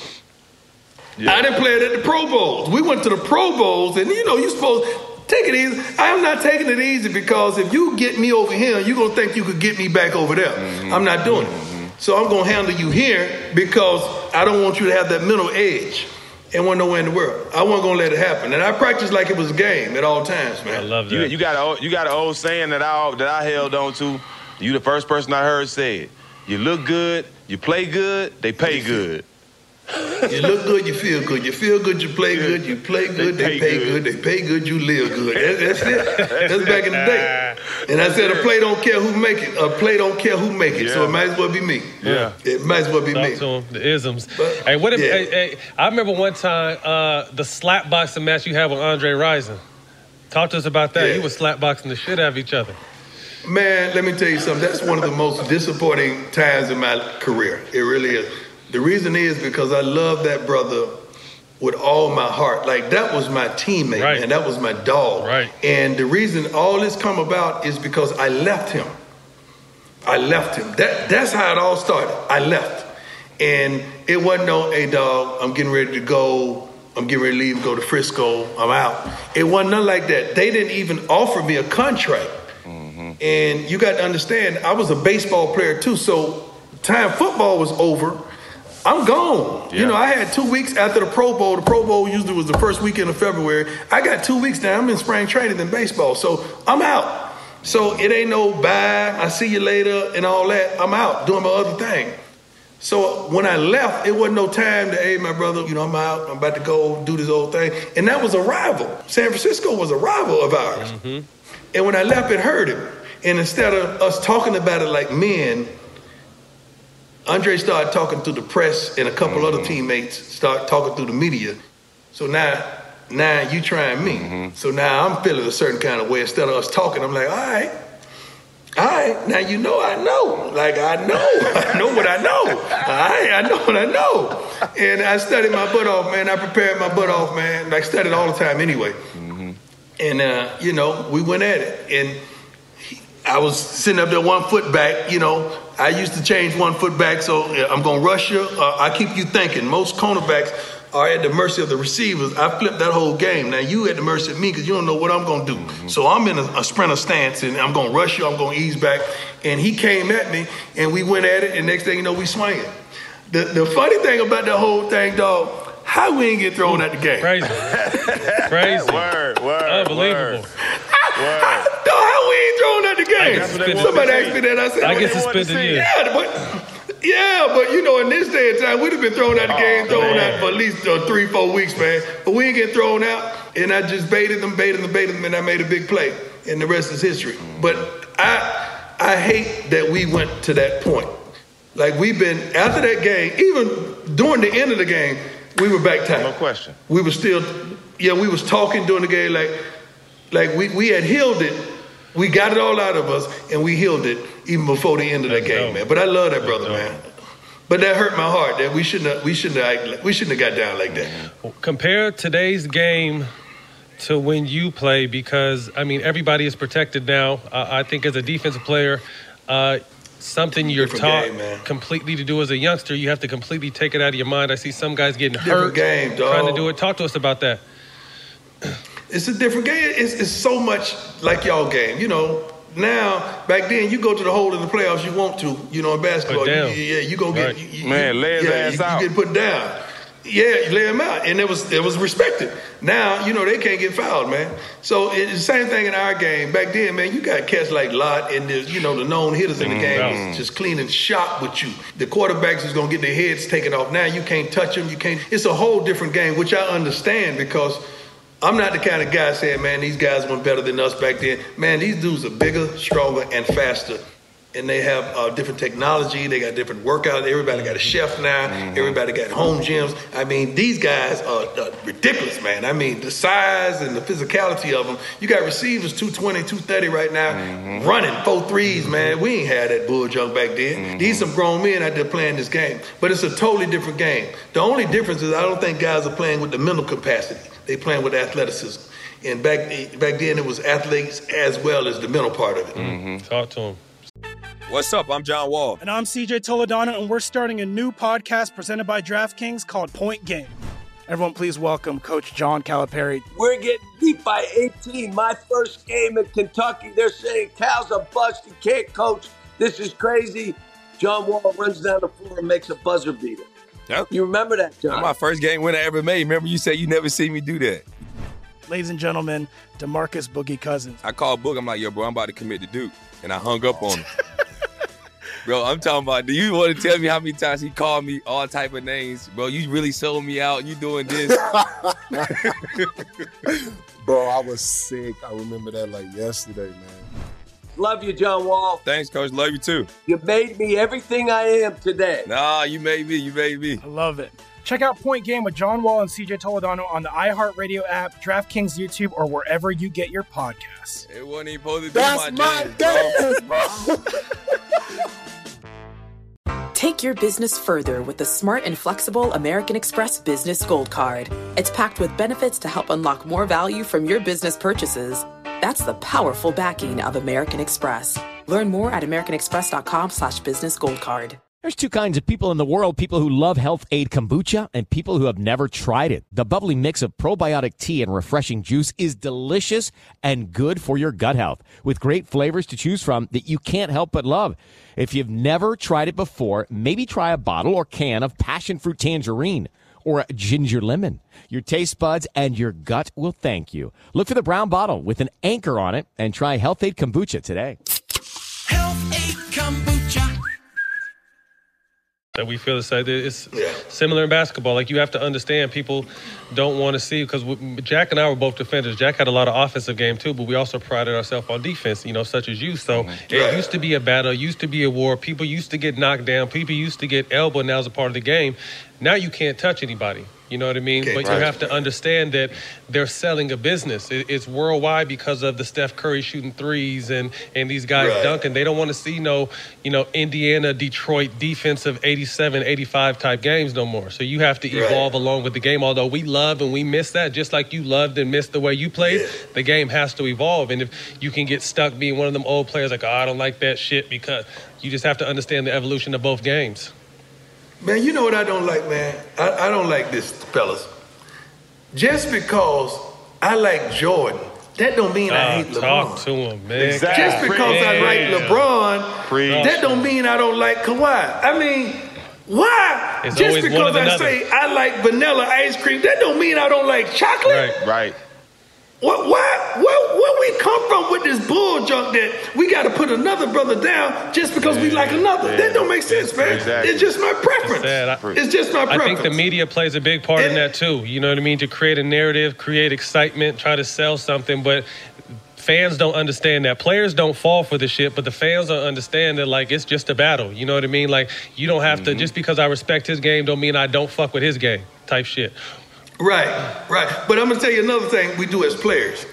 Yeah. I didn't play it at the Pro Bowls. We went to the Pro Bowls, and you know, you supposed take it easy. I'm not taking it easy because if you get me over here, you're gonna think you could get me back over there. Mm-hmm. I'm not doing it. So I'm gonna handle you here because I don't want you to have that mental edge and want nowhere in the world. I wasn't gonna let it happen, and I practiced like it was a game at all times, man. I love that. You, you got a you got an old saying that I that I held on to. You the first person I heard say it. You look good, you play good, they pay good. You look good, you feel good. You feel good, you play good. You play good, they, They pay pay good. good. They pay good, you live good. That, that's it. That's back in the day. And I said, a play don't care who make it. A play don't care who make it. So it might as well be me. Yeah. It might as well be Talk me. to him, the isms. But, hey, what? If, yeah. hey, hey, I remember one time uh, the slap boxing match you had with Andre Rison. Talk to us about that. Yeah. You were slap boxing the shit out of each other. Man, let me tell you something. That's one of the most disappointing times in my career. It really is. The reason is because I love that brother with all my heart. Like, that was my teammate, Right. man. That was my dog. Right. And the reason all this come about is because I left him. I left him. That That's how it all started. I left. And it wasn't no, hey, dog, I'm getting ready to go. I'm getting ready to leave and go to Frisco. I'm out. It wasn't nothing like that. They didn't even offer me a contract. Mm-hmm. And you got to understand, I was a baseball player too. So time football was over, I'm gone. Yeah. You know, I had two weeks after the Pro Bowl. The Pro Bowl usually was the first weekend of February. I got two weeks now. I'm in spring training in baseball. So I'm out. So it ain't no bye, I see you later and all that. I'm out doing my other thing. So when I left, it wasn't no time to, hey, my brother, you know, I'm out. I'm about to go do this old thing. And that was a rival. San Francisco was a rival of ours. Mm-hmm. And when I left, it hurt him. And instead of us talking about it like men, Andre started talking to the press and a couple Mm-hmm. other teammates started talking through the media. So now, now you trying me. Mm-hmm. So now I'm feeling a certain kind of way. Instead of us talking, I'm like, all right, all right, now you know I know. Like, I know. I know what I know. All right, I know what I know. And I studied my butt off, man. I prepared my butt off, man. I studied all the time anyway. Mm-hmm. And, uh, you know, we went at it. And he, I was sitting up there one foot back, you know. I used to change one foot back, so I'm going to rush you. Uh, I keep you thinking. Most cornerbacks are at the mercy of the receivers. I flipped that whole game. Now you at the mercy of me because you don't know what I'm going to do. Mm-hmm. So I'm in a, a sprinter stance, and I'm going to rush you. I'm going to ease back. And he came at me, and we went at it, and next thing you know, we swung it. The, the funny thing about the whole thing, dog, how we ain't get thrown at the game. Crazy. Crazy. Word, word, Unbelievable. Word. Word. Dog, how we ain't thrown at the game? Somebody asked me that. I said, I get suspended. Yeah, but... Yeah, but you know, in this day and time, we'd have been thrown out the game, oh, thrown man. out for at least uh, three, four weeks, man. But we ain't get thrown out, and I just baited them, baited them, baited them, and I made a big play, and the rest is history. But I, I hate that we went to that point. Like we've been after that game, even during the end of the game, we were back tight. No question. We were still, yeah, we was talking during the game, like, like we we had healed it. We got it all out of us, and we healed it even before the end of that game, man. But I love that brother, man. But that hurt my heart. That we shouldn't have, we shouldn't have, we shouldn't have got down like that. Compare today's game to when you play, because I mean everybody is protected now. Uh, I think as a defensive player, uh, something you're taught game, completely to do as a youngster, you have to completely take it out of your mind. I see some guys getting different hurt game, dog. trying to do it. Talk to us about that. It's a different game. It's, it's so much like y'all game. You know, now, back then, you go to the hole in the playoffs you want to. You know, in basketball, you, yeah, you go get... Right. You, you, Man, lay his yeah, ass you, out. You get put down. Yeah, you lay him out. And it was it was respected. Now, you know, they can't get fouled, man. So it's the same thing in our game. Back then, man, you got cats like Lott and, the, you know, the known hitters in the game Mm-hmm. was just cleaning shot with you. The quarterbacks is going to get their heads taken off. Now you can't touch them. You can't... It's a whole different game, which I understand because... I'm not the kind of guy saying, man, these guys were better than us back then. Man, these dudes are bigger, stronger, and faster. And they have uh, different technology. They got different workouts. Everybody got a chef now. Mm-hmm. Everybody got home gyms. I mean, these guys are, are ridiculous, man. I mean, the size and the physicality of them. You got receivers two twenty, two thirty right now, mm-hmm. running four threes, man. We ain't had that bull junk back then. Mm-hmm. These some grown men out there playing this game. But it's a totally different game. The only difference is I don't think guys are playing with the mental capacity. They playing with athleticism. And back back then, it was athletes as well as the mental part of it. Mm-hmm. Talk to him. What's up? I'm John Wall. And I'm C J Toledano, and we're starting a new podcast presented by DraftKings called Point Game. Everyone, please welcome Coach John Calipari. We're getting beat by eighteen. My first game in Kentucky. They're saying Cal's a bust. He can't coach. This is crazy. John Wall runs down the floor and makes a buzzer beater. Yep. You remember that, John? That's my first game win I ever made. Remember you said you never seen me do that. Ladies and gentlemen, DeMarcus Boogie Cousins. I called Boog. I'm like, yo, bro, I'm about to commit to Duke. And I hung up on him. Bro, I'm talking about, do you want to tell me how many times he called me all type of names? Bro, you really sold me out. You doing this. Bro, I was sick. I remember that like yesterday, man. Love you, John Wall. Thanks, Coach. Love you, too. You made me everything I am today. Nah, you made me. You made me. I love it. Check out Point Game with John Wall and C J Toledano on the iHeartRadio app, DraftKings YouTube, or wherever you get your podcasts. It wasn't even supposed to be That's my, my dance, bro. Take your business further with the smart and flexible American Express Business Gold Card. It's packed with benefits to help unlock more value from your business purchases. That's the powerful backing of American Express. Learn more at americanexpress.com slash business gold card. There's two kinds of people in the world, people who love Health Aid Kombucha and people who have never tried it. The bubbly mix of probiotic tea and refreshing juice is delicious and good for your gut health, with great flavors to choose from that you can't help but love. If you've never tried it before, maybe try a bottle or can of passion fruit tangerine or ginger lemon. Your taste buds and your gut will thank you. Look for the brown bottle with an anchor on it and try Health Aid Kombucha today. Health Aid Kombucha. That we feel the same. It's Yeah. similar in basketball. Like, you have to understand, people don't want to see, because Jack and I were both defenders. Jack had a lot of offensive game too, but we also prided ourselves on defense, you know, such as you. So it Right. used to be a battle, used to be a war. People used to get knocked down. People used to get elbowed. Now it's a part of the game. Now you can't touch anybody. You know what I mean? Okay, but right. you have to understand that they're selling a business. It, it's worldwide because of the Steph Curry shooting threes and, and these guys Right. dunking. They don't want to see no, you know, Indiana, Detroit defensive eighty-seven, eighty-five type games no more. So you have to Right. evolve along with the game. Although we love and we miss that, just like you loved and missed the way you played, Yeah. the game has to evolve. And if you can get stuck being one of them old players like, oh, I don't like that shit, because you just have to understand the evolution of both games. Man, you know what I don't like, man? I, I don't like this, fellas. Just because I like Jordan, that don't mean I hate Ah, talk LeBron. to him, man. Exactly. Just because I like Yeah. LeBron, Preach. that don't mean I don't like Kawhi. I mean, why? It's Just always one because or I another. say I like vanilla ice cream, that don't mean I don't like chocolate. Right. Right. What, why, where, where we come from with this bull junk that we got to put another brother down just because we like another? yeah. That don't make sense, man. Exactly. It's just my preference. It's sad. I- It's just my I preference. think the media plays a big part in And- that too. You know what I mean? To create a narrative, create excitement, try to sell something, but fans don't understand that. Players don't fall for the shit, but the fans don't understand that, like, it's just a battle. You know what I mean? Like, you don't have to, just because I respect his game don't mean I don't fuck with his game type shit. Right, right. But I'm gonna tell you another thing we do as players.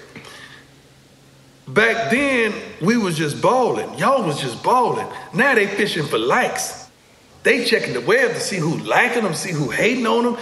Back then, we was just balling. Y'all was just balling. Now they fishing for likes. They checking the web to see who liking them, see who hating on them.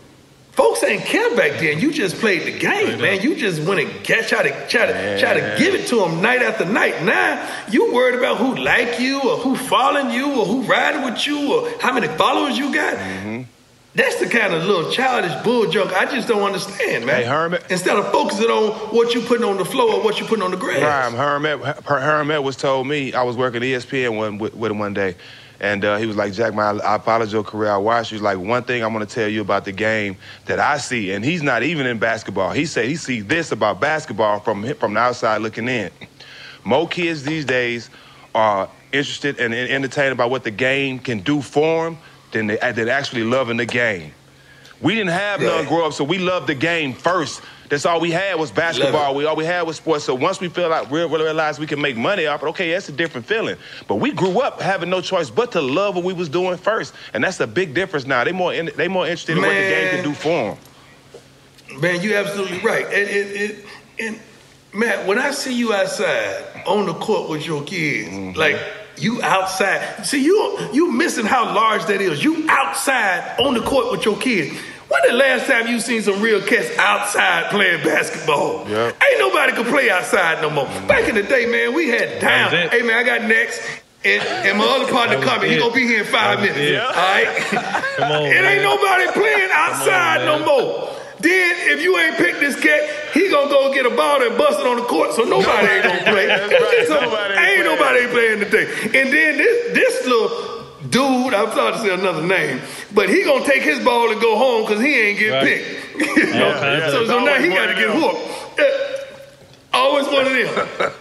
Folks ain't care back then. You just played the game, man. You just went and get, try to try to try to give it to them night after night. Now you worried about who like you or who following you or who riding with you or how many followers you got. That's the kind of little childish bull junk I just don't understand, man. Hey, Hermit. Instead of focusing on what you putting on the floor or what you putting on the grass. Prime, Hermit, Her- Hermit was told me, I was working at E S P N one, with, with him one day, and uh, he was like, Jack, man, I, I followed your career. I watched you. He's like, one thing I'm going to tell you about the game that I see, and he's not even in basketball. He said he sees this about basketball from, from the outside looking in. More kids these days are interested and entertained about what the game can do for them than, they, than actually loving the game. We didn't have Right. none grow up, so we loved the game first. That's all we had was basketball. We all we had was sports. So once we feel like we realized we can make money off it, okay, that's a different feeling. But we grew up having no choice but to love what we was doing first, and that's a big difference now. They more in, they more interested in what the game can do for them. Man, you're absolutely right. And, and, and, and Matt, when I see you outside on the court with your kids, Mm-hmm. like you outside, see you you missing how large that is. You outside on the court with your kids. When the last time you seen some real cats outside playing basketball? Yep. Ain't nobody could play outside no more. Back in the day, man, we had down. That was it. Hey man, I got next. And, and my other partner That was coming. He it. gonna be here in five That was minutes. it. All right. Come on, It man. ain't nobody playing outside man. no more. Then if you ain't picked this cat, he gonna go get a ball and bust it on the court, so nobody ain't gonna play. That's It was right. just a- Nobody ain't ain't playing. nobody playing today. And then this this little dude, I'm sorry to say another name, but he gonna take his ball and go home because he ain't get Right. picked. You know? Yeah, so it's so now he always got to one get of them. whooped. Uh, Always one of them.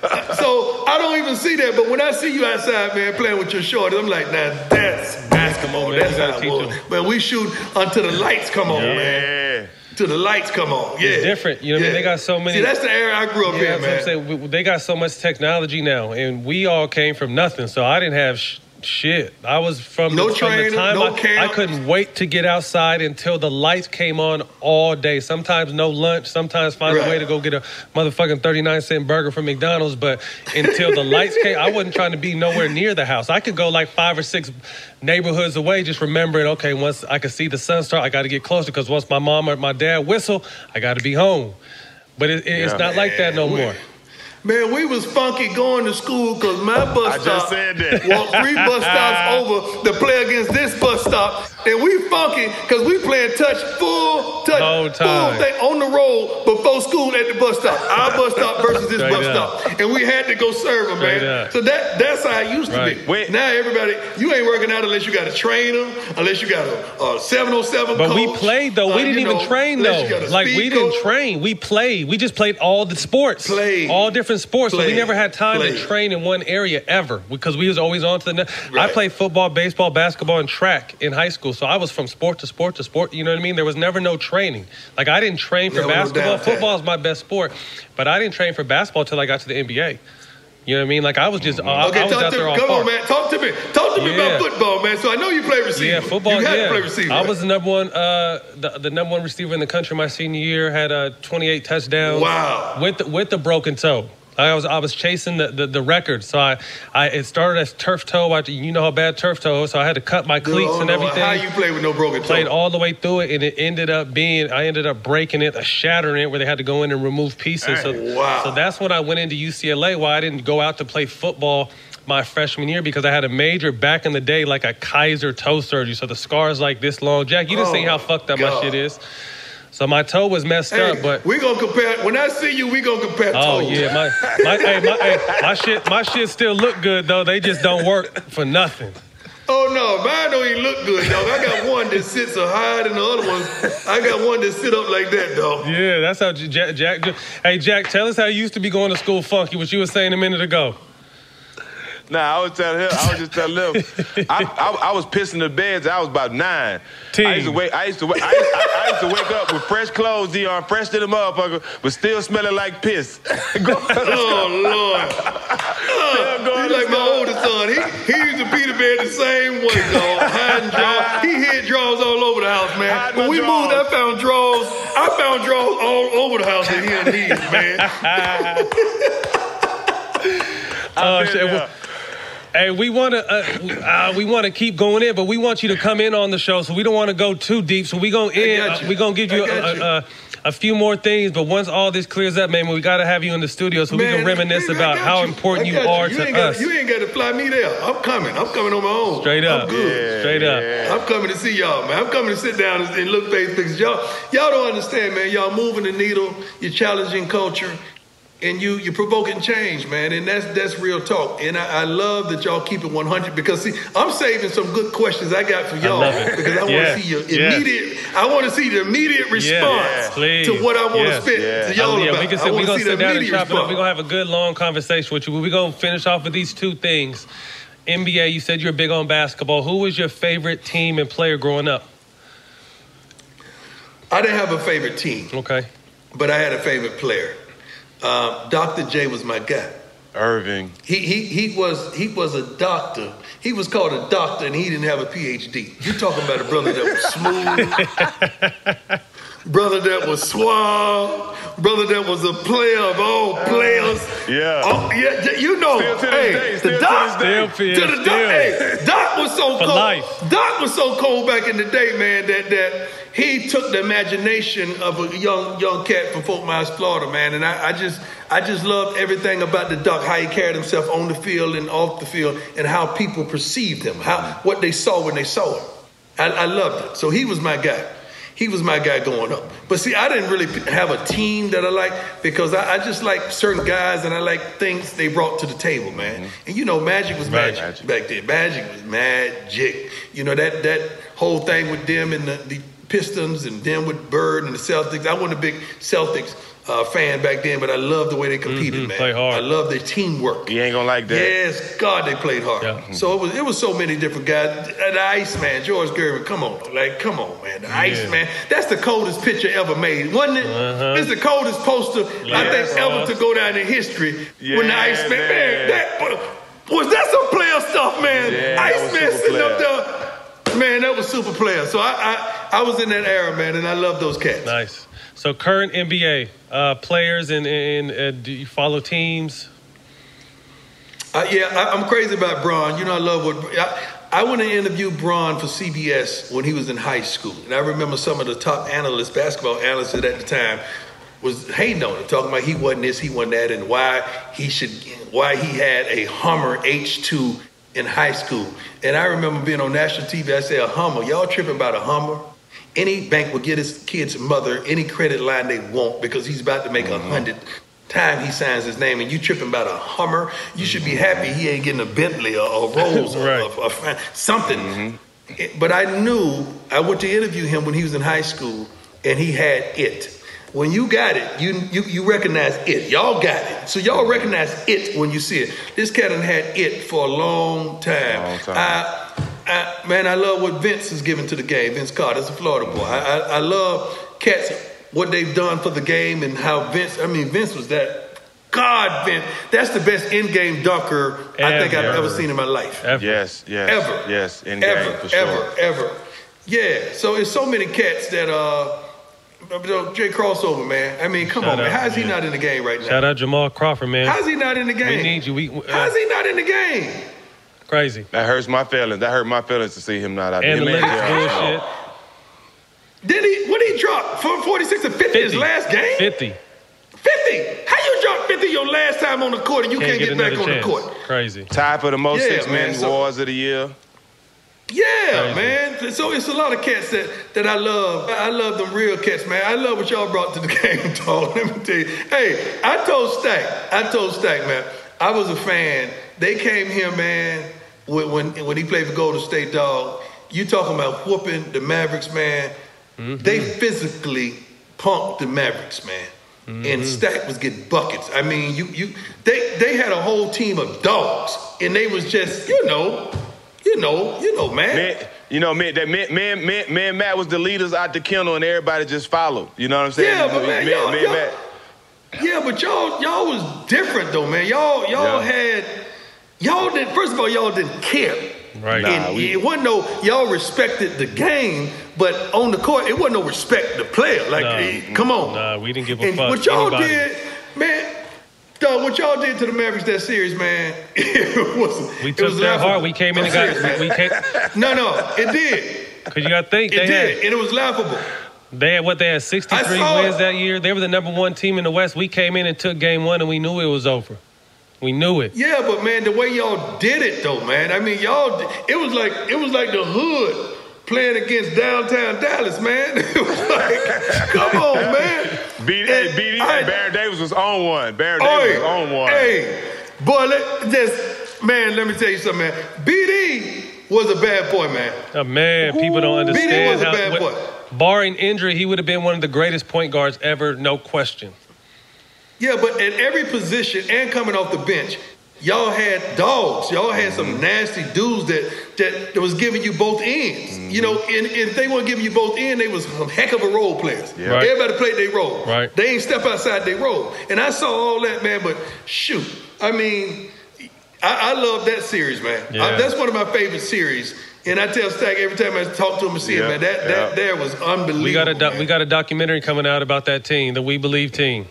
So I don't even see that, but when I see you outside, man, playing with your shorties, I'm like, now that's basketball. man. That's You gotta how it teach was. them. Man, we shoot until the lights come on, Yeah. man. Yeah. Till the lights come on. Yeah. It's different. You know what I mean? Yeah. They got so many. See, that's the era I grew up Yeah, in, that's what I'm man. saying. We- They got so much technology now, and we all came from nothing. So I didn't have sh- shit. I was from, No the, from the trainer, time no I, camp. I couldn't wait to get outside until the lights came on all day. Sometimes no lunch. Sometimes find Right. a way to go get a motherfucking thirty-nine cent burger from McDonald's. But until the lights came, I wasn't trying to be nowhere near the house. I could go like five or six neighborhoods away, just remembering, okay, once I could see the sun start, I got to get closer because once my mom or my dad whistle, I got to be home. But it, it- it's Yeah. not like that no more. Man, we was funky going to school because my bus I just stop said that. walked three bus stops over to play against this bus stop. And we funky because we playing touch full, touch Whole full time. thing on the road before school at the bus stop. Our bus stop versus this Straight bus up. stop. And we had to go serve them, Straight man. up. So that that's how it used to Right. be. Wait. Now everybody, you ain't working out unless you got a trainer, unless you got a, a seven oh seven But coach. we played though. We uh, didn't you even know, train unless though. you got a Like speed we didn't coach. train. We played. We just played all the sports. Played. All different sports. So we Played. never had time Played. to train in one area ever because we was always on to the next. I Right. played football, baseball, basketball, and track in high school. So I was from sport to sport to sport. You know what I mean? There was never no training. Like I didn't train for There was no basketball. downtime. Football is my best sport, but I didn't train for basketball until I got to the N B A. You know what I mean? Like I was just, mm-hmm. I, okay, I was talk out to there me. all Come park. on, man. Talk to me. Talk to me Yeah. about football, man. So I know you play receiver. Yeah, football. You had yeah. to play receiver. I was the number one, uh, the, the number one receiver in the country my senior year. Had uh, twenty-eight touchdowns. Wow. With the, with the broken toe. I was I was chasing the, the, the record, so I, I it started as turf toe. I, you know how bad turf toe is, so I had to cut my cleats Dude, and know everything. How you play with no broken toe? Played all the way through it, and it ended up being I ended up breaking it, uh, shattering it, where they had to go in and remove pieces. So, wow. so that's when I went into U C L A. Why I didn't go out to play football my freshman year, because I had a major back in the day, like a Kaiser toe surgery. So the scar's like this long. Jack, you didn't Oh, see how fucked up God. my shit is. So my toe was messed Hey, up, but we gonna compare. When I see you, we gonna compare oh toes. yeah, my my, hey, my, hey, my shit my shit still look good though. They just don't work for nothing. Oh no, mine don't even look good, dog. I got one that sits so high, and the other ones, I got one that sit up like that, dog. Yeah, that's how Jack, Jack. Hey Jack, tell us how you used to be going to school funky. What you were saying a minute ago. Nah, I was telling him. I was just telling him. I, I, I was pissing the beds. I was about nine. Team. I used to wake. I used to. Wake, I, used, I, I used to wake up with fresh clothes, Dion, fresh to the motherfucker, but still smelling like piss. Go, oh Lord! Uh, he's like my oldest son. He he used to pee the bed the same way, dog. Hiding drawers. He hid drawers all over the house, man. Hide When my we drawers. moved, I found drawers. I found drawers all over the house that he and he, man. Oh shit. Well, hey, we want to uh, uh, we want to keep going in, but we want you to come in on the show, so we don't want to go too deep. So we gonna end. Uh, we gonna give you, I got a, you. a, a, a few more things, but once all this clears up, man, we got to have you in the studio so we Man, can reminisce man, I about got how you. important I you got are you to ain't us. Got, you ain't got to fly me there. I'm coming. I'm coming on my own. Straight up. I'm good. Yeah, Straight up. I'm coming to see y'all, man. I'm coming to sit down and, and look face pictures. Y'all, y'all don't understand, man. Y'all moving the needle. You're challenging culture. And you, you're provoking change, man, and that's that's real talk. And I, I love that y'all keep it one hundred because, see, I'm saving some good questions I got for y'all I love it. because I want to Yeah. see your Yeah. immediate, I want to see the immediate response Yeah, please. to what I want Yes. to spit Yeah. to y'all Oh, yeah, about. we can I sit, want we to gonna see the sit down and immediate chop it up. response. We're going to have a good, long conversation with you. We're going to finish off with these two things. N B A, you said you're big on basketball. Who was your favorite team and player growing up? I didn't have a favorite team. Okay. But I had a favorite player. Uh, Doctor J was my guy. Irving. He he he was he was a doctor. He was called a doctor, and he didn't have a P H D. You're talking about a brother that was smooth, brother that was suave, brother that was a player of all players. Yeah. Oh, yeah, you know. Still to this hey, day, the still to doc, this day. Still, P- to the still. doc, hey, Doc was so For cold. life. Doc was so cold back in the day, man, that that he took the imagination of a young young cat from Fort Myers, Florida, man. And I, I just I just loved everything about the Doc, how he carried himself on the field and off the field, and how people perceived him, how what they saw when they saw him. I, I loved it. So he was my guy. He was my guy going up. But see, I didn't really have a team that I liked because I, I just like certain guys and I like things they brought to the table, man. Mm-hmm. And you know, Magic was magic, magic back then. Magic was magic. You know, that that whole thing with them and the, the Pistons and them with Bird and the Celtics. I wasn't a big Celtics uh, fan back then, but I loved the way they competed, Mm-hmm, man. play hard. I love their teamwork. You ain't gonna like that. Yes, God, they played hard. Yeah. So it was it was so many different guys. The Iceman, George Gervin, come on, like come on, man. The Yeah. Iceman, that's the coldest picture ever made, wasn't it? Uh-huh. It's the coldest poster I Yes, think ever boss. to go down in history. Yeah, when the Iceman, man, man. that was that some player stuff, man. Yeah, that was Iceman super sitting player. up there, man. That was super player. So I I, I was in that era, man, and I love those cats. Nice. So current N B A uh, players and, and uh, do you follow teams? Uh, yeah, I, I'm crazy about Bron. You know, I love what I, I went to interview Bron for C B S when he was in high school, and I remember some of the top analysts, basketball analysts at the time, was hating on him, talking about he wasn't this, he wasn't that, and why he should, why he had a Hummer H two in high school. And I remember being on national T V. I said, a Hummer, y'all tripping about a Hummer? Any bank will get his kid's mother any credit line they want because he's about to make a hundred time he signs his name, and you tripping about a Hummer. You should be happy he ain't getting a Bentley or a Rolls or, Right. or, or something. But I knew, I went to interview him when he was in high school, and he had it. When you got it, you you you recognize it. Y'all got it. So y'all recognize it when you see it. This cat done had it for a long time. Long time. I, I, man, I love what Vince is giving to the game. Vince Carter's a Florida boy. I, I, I love cats, what they've done for the game and how Vince, I mean, Vince was that God, man, that's the best in-game dunker I think I've ever seen in my life. Ever. Yes, yes, ever, yes, in ever, game for sure. ever, ever. Yeah. So it's so many cats that uh, Jay crossover, man. I mean, come Shout on, man. out, How's he man. not in the game right now? Shout out Jamal Crawford, man. How's he not in the game? We need you. We, uh, How's he not in the game? Crazy. That hurts my feelings. That hurt my feelings to see him not out there. Analytics bullshit. Did he? What did he drop? From forty-six to fifty his last game? fifty. fifty. How you drop fifty your last time on the court and you can't, Can't get, get back on another the chance. court? Crazy. Tied for the most Yeah, six-man man, so- wars of the year. Yeah, man. So it's a lot of cats that, that I love. I love them real cats, man. I love what y'all brought to the game, dog. Let me tell you. Hey, I told Stack. I told Stack, man. I was a fan. They came here, man, when when, when he played for Golden State, dog. You talking about whooping the Mavericks, man. Mm-hmm. They physically punked the Mavericks, man. Mm-hmm. And Stack was getting buckets. I mean, you you they they had a whole team of dogs, and they was just, you know, you know, you know, man. Man, you know, man, that man, man, man, man, Matt was the leaders out the kennel, and everybody just followed. You know what I'm saying? Yeah, but man, y'all, man, y'all, Matt. yeah, but y'all y'all was different though, man. Y'all y'all Yeah. had y'all did first of all y'all didn't care. Right. And Nah, we- it wasn't no y'all respected the game, but on the court it wasn't no respect the player. Like, Nah. eh, come on. Nah, we didn't give a And fuck. what y'all Anybody. did, man, dog, what y'all did to the Mavericks that series, man, it was We it took was that laughable. hard. We came in and I'm serious, got. We, we man. came. No, no, it did. Cause you got to think It they did, had. and it was laughable. They had what they had I sixty-three saw wins it. that year. They were the number one team in the West. We came in and took game one, and we knew it was over. We knew it. Yeah, but man, the way y'all did it though, man. I mean, y'all, it was like it was like the hood playing against downtown Dallas, man. It was like, come on, man. B D, And B D I- Baron Davis was on one. Baron Hey, Davis was on one. Hey, boy, let, just man, let me tell you something, man. B D was a bad boy, man. Oh, man, people don't B D understand was a how. bad what- boy. barring injury, he would have been one of the greatest point guards ever, no question. Yeah, but at every position and coming off the bench, y'all had dogs. Y'all had some nasty dudes that that, that was giving you both ends. You know, and, and if they weren't giving you both ends, they was some heck of a role players. Yeah. Right. Everybody played their role. Right. They ain't step outside their role. And I saw all that, man, but shoot, I mean, I, I love that series, man. Yeah. I, that's one of my favorite series. And I tell Stack every time I talk to him and see Yeah, him, man, that, yeah. that there was unbelievable. We got a do- man. we got a documentary coming out about that team, the We Believe team.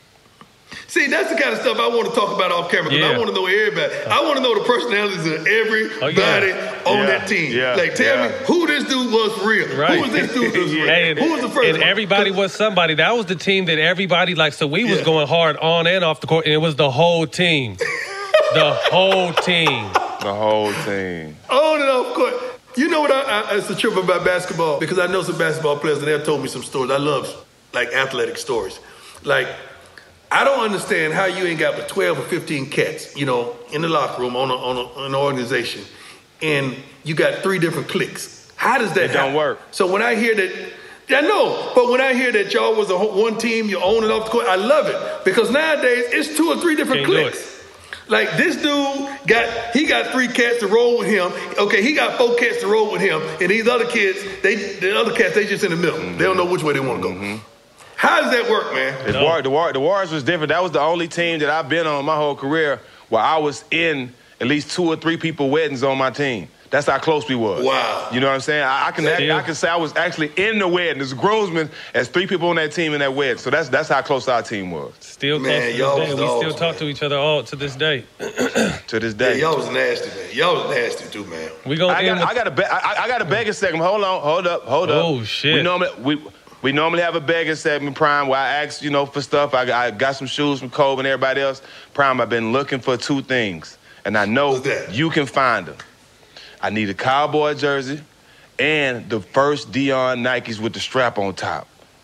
See, that's the kind of stuff I want to talk about off camera because Yeah. I want to know everybody. I want to know the personalities of everybody Oh, on Yeah, that team. yeah, like, tell yeah. me who this dude was for real. Right. Who was this dude was real? Hey, and, who was the first and one? everybody was somebody. That was the team that everybody like. So we was Yeah. going hard on and off the court, and it was the whole team, the whole team. The whole team. On and off court. You know what? I, I, it's the trip about basketball because I know some basketball players and they've told me some stories. I love like athletic stories. Like, I don't understand how you ain't got but twelve or fifteen cats, you know, in the locker room on, a, on a, an organization, and you got three different cliques. How does that It don't happen? work. So when I hear that, I know, but when I hear that y'all was a whole- one team, you own it off the court, I love it because nowadays it's two or three different Can't do cliques. Like this dude got, he got three cats to roll with him. Okay, he got four cats to roll with him, and these other kids, they, the other cats, they just in the middle. They don't know which way they want to go. Mm-hmm. How does that work, man? The, War, the, War, the Warriors was different. That was the only team that I've been on my whole career where I was in at least two or three people weddings on my team. That's how close we was. Wow. You know what I'm saying? I, I can Still. I can say I was actually in the wedding. As groomsmen, as three people on that team in that wedding. So that's that's how close our team was. Still close Man, to this y'all day. was We still dogs, talk man. to each other all to this day. To this Yeah, day. y'all was nasty, man. Y'all was nasty too, man. We gonna I end got, with I got a be- I, I got a begging segment. Hold on, hold up, hold up. Oh, shit. We normally we we normally have a begging segment, Prime, where I ask you know for stuff. I, I got some shoes from Kobe and everybody else. Prime, I've been looking for two things, and I know What's that? you can find them. I need a cowboy jersey and the first Deion Nikes with the strap on top.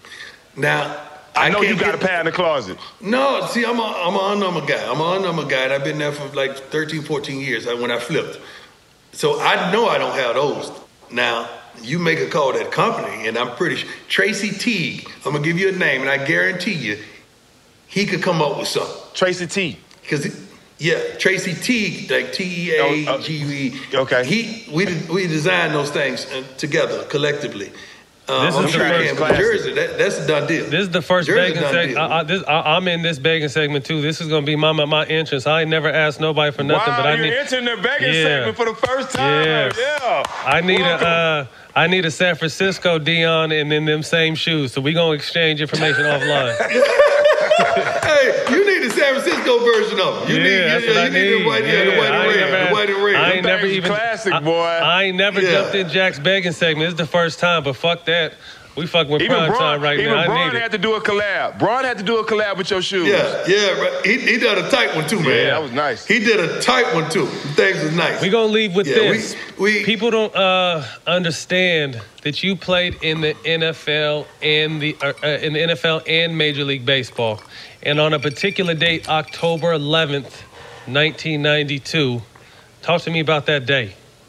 Now, I, know you can't got a get- pair in the closet. No, see, I'm a, I'm an unnumbered guy. I'm an unnumbered guy, and I've been there for like thirteen, fourteen years when I flipped. So I know I don't have those. Now, you make a call to that company, and I'm pretty sure. Tracy Teague, I'm going to give you a name, and I guarantee you, he could come up with something. Tracy T. Because, yeah, Tracy Teague, like T E A G U E. Okay. He, we, we designed those things uh, together, collectively. Um, This I'm is the sure you first can, but Jersey, that, that's a done deal. This is the first Jersey begging done segment. deal. I, I, this, I, I'm in this begging segment too. This is gonna be my my, my entrance. I ain't never asked nobody for nothing, wow, but I you're need. entering the begging Yeah. segment for the first time. Yeah. Yeah. I need Welcome. a uh, I need a San Francisco Dion and then them same shoes. So we gonna exchange information offline. Hey, you need the San Francisco version of it. You Yeah, need, that's yeah, what I you need, need. the white, yeah, the Yeah, white I and ain't red. never- The white and red. I ain't never even classic, I, boy. I ain't never Yeah. jumped in Jack's begging segment. It's the first time, but fuck that. We fucking with Even prime Braun, time right even now. I Braun need it. had to do a collab. Braun had to do a collab with your shoes. Yeah, yeah, right. He, he did a tight one too, man. Yeah, that was nice. He did a tight one too. Things was nice. We gonna leave with Yeah, this. we- we- People don't uh, understand that you played in the N F L and the uh, uh, in the N F L and Major League Baseball, and on a particular date, October eleventh, nineteen ninety-two. Talk to me about that day.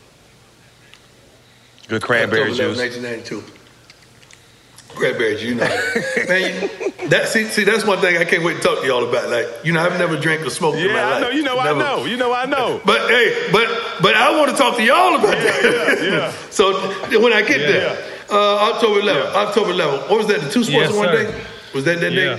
Good cranberry October juice. eleventh, nineteen ninety-two. Cranberry juice, you know. Man, you, that, see, see, that's one thing I can't wait to talk to y'all about. Like, you know, I've never drank or smoked in my Yeah, life. I know. You know, Never. I know. You know, I know. But hey, but but I want to talk to y'all about that. Yeah, yeah. So when I get Yeah, there, uh, October eleventh, Yeah. October eleventh. What was that? The two sports Yes, in one sir. day? Was that that Yeah. day?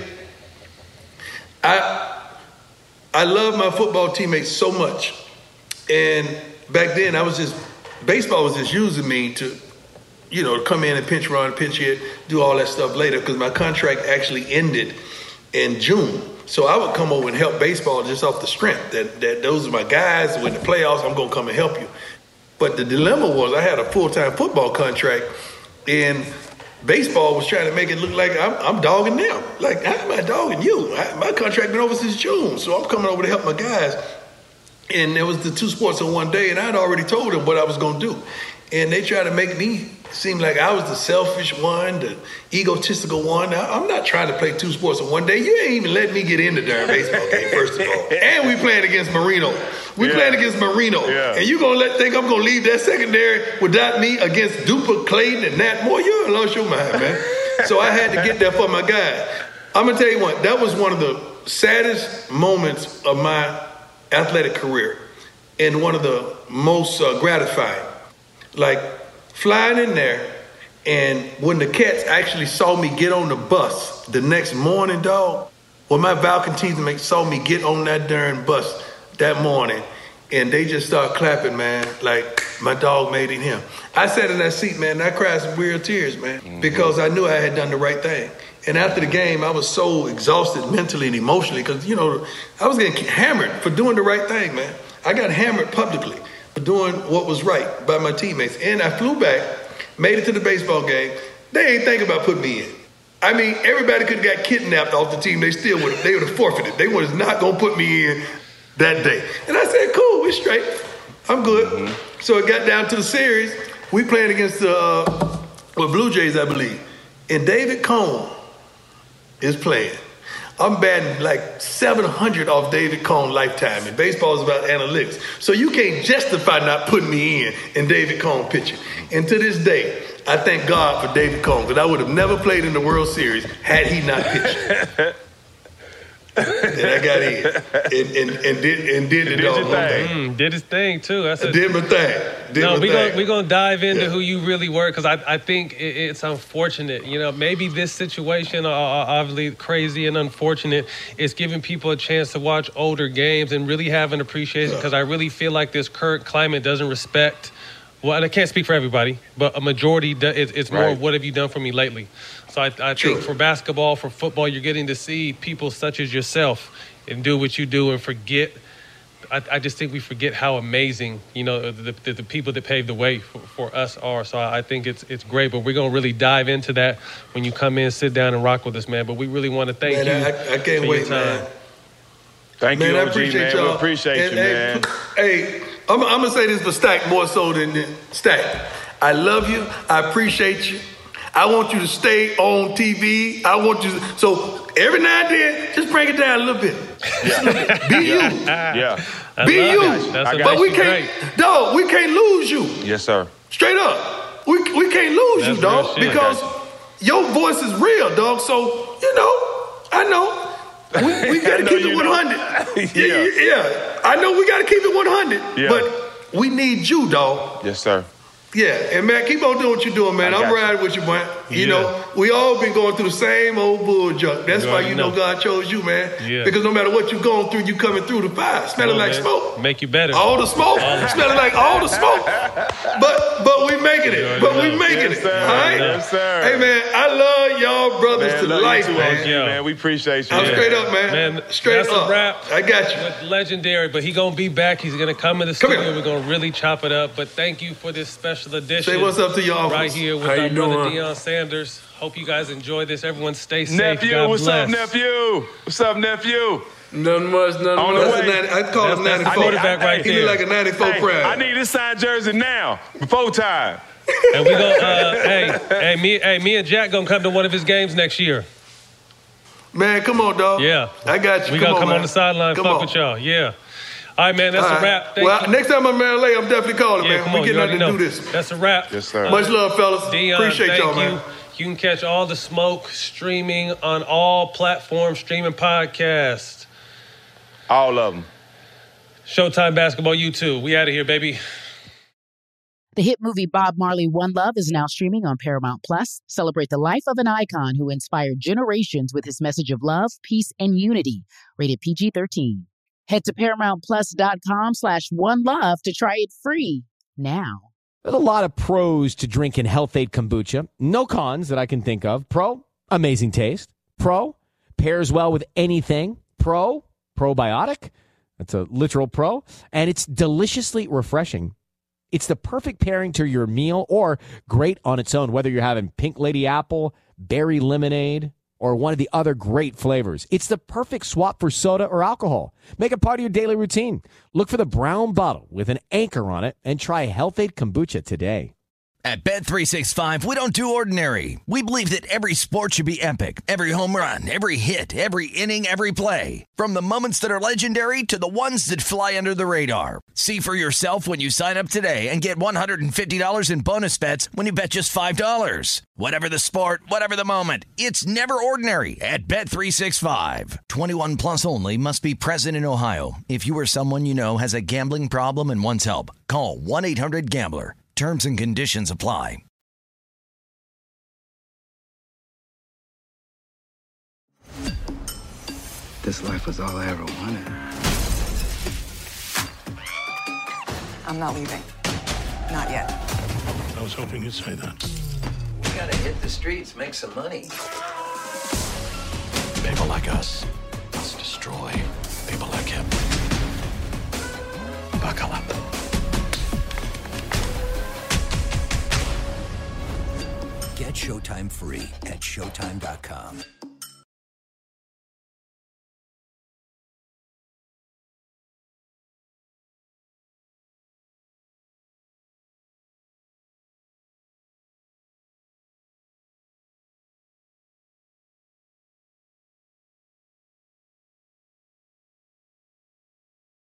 I I love my football teammates so much, and back then I was just baseball was just using me to, you know, come in and pinch run, pinch hit, do all that stuff later because my contract actually ended in June. So I would come over and help baseball just off the strength that, that those are my guys. When the playoffs, I'm going to come and help you. But the dilemma was I had a full-time football contract, and baseball was trying to make it look like I'm, I'm dogging them. Like, how am I dogging you? I, my contract been over since June, so I'm coming over to help my guys. And there was the two sports in one day, and I'd already told them what I was going to do. And they tried to make me seem like I was the selfish one, the egotistical one. Now, I'm not trying to play two sports in one day. You ain't even let me get in the darn baseball game, first of all. And we playing against Marino. We Yeah. playing against Marino. Yeah. And you gonna let think I'm gonna leave that secondary without me against Duper, Clayton, and Nat Moore? You're lost your mind, man. So I had to get there for my guy. I'm gonna tell you what, that was one of the saddest moments of my athletic career, and one of the most uh, gratifying. Like flying in there, and when the Cats actually saw me get on the bus the next morning, dog, well, my Falcon teammates saw me get on that darn bus that morning, and they just started clapping, man, like my dog made it him. I sat in that seat, man, and I cried some real tears, man, mm-hmm. because I knew I had done the right thing. And after the game, I was so exhausted mentally and emotionally because, you know, I was getting hammered for doing the right thing, man. I got hammered publicly for doing what was right by my teammates. And I flew back, made it to the baseball game. They ain't think about putting me in. I mean, everybody could have got kidnapped off the team. They still would have, they would have forfeited. They was not going to put me in that day. And I said, cool, we're straight. I'm good. Mm-hmm. So it got down to the series. We playing against the uh, well, Blue Jays, I believe. And David Cone is playing. I'm batting like seven hundred off David Cone lifetime, and baseball is about analytics. So you can't justify not putting me in and David Cone pitching. And to this day, I thank God for David Cone, because I would have never played in the World Series had he not pitched. And I got in and, and, and did and did the Did dog your thing. Mm, did his thing too. That's a, did my thing. Did no, my we thing. gonna we gonna dive into Yeah. who you really were, because I I think it, it's unfortunate. You know, maybe this situation, uh, obviously crazy and unfortunate, is giving people a chance to watch older games and really have an appreciation. Because I really feel like this current climate doesn't respect. Well, and I can't speak for everybody, but a majority, do, it, it's more Right. of what have you done for me lately. So I, I think for basketball, for football, you're getting to see people such as yourself and do what you do and forget. I, I just think we forget how amazing, you know, the, the, the people that paved the way for, for us are. So I, I think it's it's great, but we're going to really dive into that when you come in, sit down and rock with us, man. But we really want to thank Man, you I, I can't for wait, your time. man. Thank Man, you, I O G, appreciate man. y'all. We appreciate And, you, and, man. Hey, I'm, I'm gonna say this for Stack more so than, than Stack. I love you. I appreciate you. I want you to stay on T V. I want you to, so every now and then, just break it down a little bit. Yeah. Be you. Yeah. I Be love you. that. That's I a- got But we you can't, great. dog, we can't lose you. Yes, sir. Straight up. We, we can't lose That's you, dog, real shit. because your voice is real, dog. So, you know, I know. We, we got to I know keep you it one hundred. Yeah. yeah. yeah. I know we got to keep it one hundred. Yeah. But we need you, dog. Yes, sir. Yeah. And, man, keep on doing what you're doing, man. I I'm got you. riding with you, man. You Yeah. know, we all been going through the same old bull junk. That's You why already you know know. God chose you, man. Yeah. Because no matter what you're going through, you coming through the fire, smelling Come on, like man. smoke. Make you better. All the smoke, All the- smelling like all the smoke. But but we making You it. already But we know. making Yes, it. sir. All right? Yes, sir. Hey, man, I love y'all brothers Man, to love you life, too, man. O G, man. We appreciate you. I'm man. straight up, man. Man, straight that's up. a wrap. I got you. With Legendary, but he gonna be back. He's gonna come in the Come studio. here. We're gonna really chop it up. But thank you for this special edition. Say what's up to your right uncles. here with How our you brother doing? Deion Sanders. Hope you guys enjoy this. Everyone stay safe. Nephew, God what's bless. up, nephew? What's up, nephew? Nothing much, nothing On much. the That's a way. ninety, I call That's- him that's the ninety-four. quarterback right He there. look like a ninety-four Hey, pride. I need this signed jersey now, before time. And we gonna, uh, hey, hey, me, hey, me and Jack gonna come to one of his games next year. Man, come on, dog. Yeah, I got you. we come gonna on, come man. on the sideline, Come fuck on. with y'all. Yeah. All right, man. That's All a right. wrap. Thank well, you. next time I'm in L A, I'm definitely calling, Yeah, man. come we on. get You nothing already to know. do this. That's a wrap. Yes, sir. Much love, fellas. Deion, Appreciate thank y'all, you. man. You can catch all the smoke streaming on all platforms, streaming podcasts. All of them. Showtime Basketball YouTube. We out of here, baby. The hit movie Bob Marley One Love is now streaming on Paramount Plus. Celebrate the life of an icon who inspired generations with his message of love, peace, and unity. Rated P G thirteen. Head to ParamountPlus.com slash One Love to try it free now. There's a lot of pros to drinking Healthate Kombucha. No cons that I can think of. Pro, amazing taste. Pro, pairs well with anything. Pro, probiotic. That's a literal pro. And it's deliciously refreshing. It's the perfect pairing to your meal or great on its own, whether you're having pink lady apple, berry lemonade, or one of the other great flavors. It's the perfect swap for soda or alcohol. Make it part of your daily routine. Look for the brown bottle with an anchor on it and try Healthate Kombucha today. At Bet three sixty-five, we don't do ordinary. We believe that every sport should be epic. Every home run, every hit, every inning, every play. From the moments that are legendary to the ones that fly under the radar. See for yourself when you sign up today and get one hundred fifty dollars in bonus bets when you bet just five dollars. Whatever the sport, whatever the moment, it's never ordinary at Bet three sixty-five. twenty-one plus only. Must be present in Ohio. If you or someone you know has a gambling problem and wants help, call one eight hundred gambler. Terms and conditions apply. This life was all I ever wanted. I'm not leaving. Not yet. I was hoping you'd say that. We gotta hit the streets, make some money. People like us must destroy people like him. Buckle up. Get Showtime free at Showtime dot com.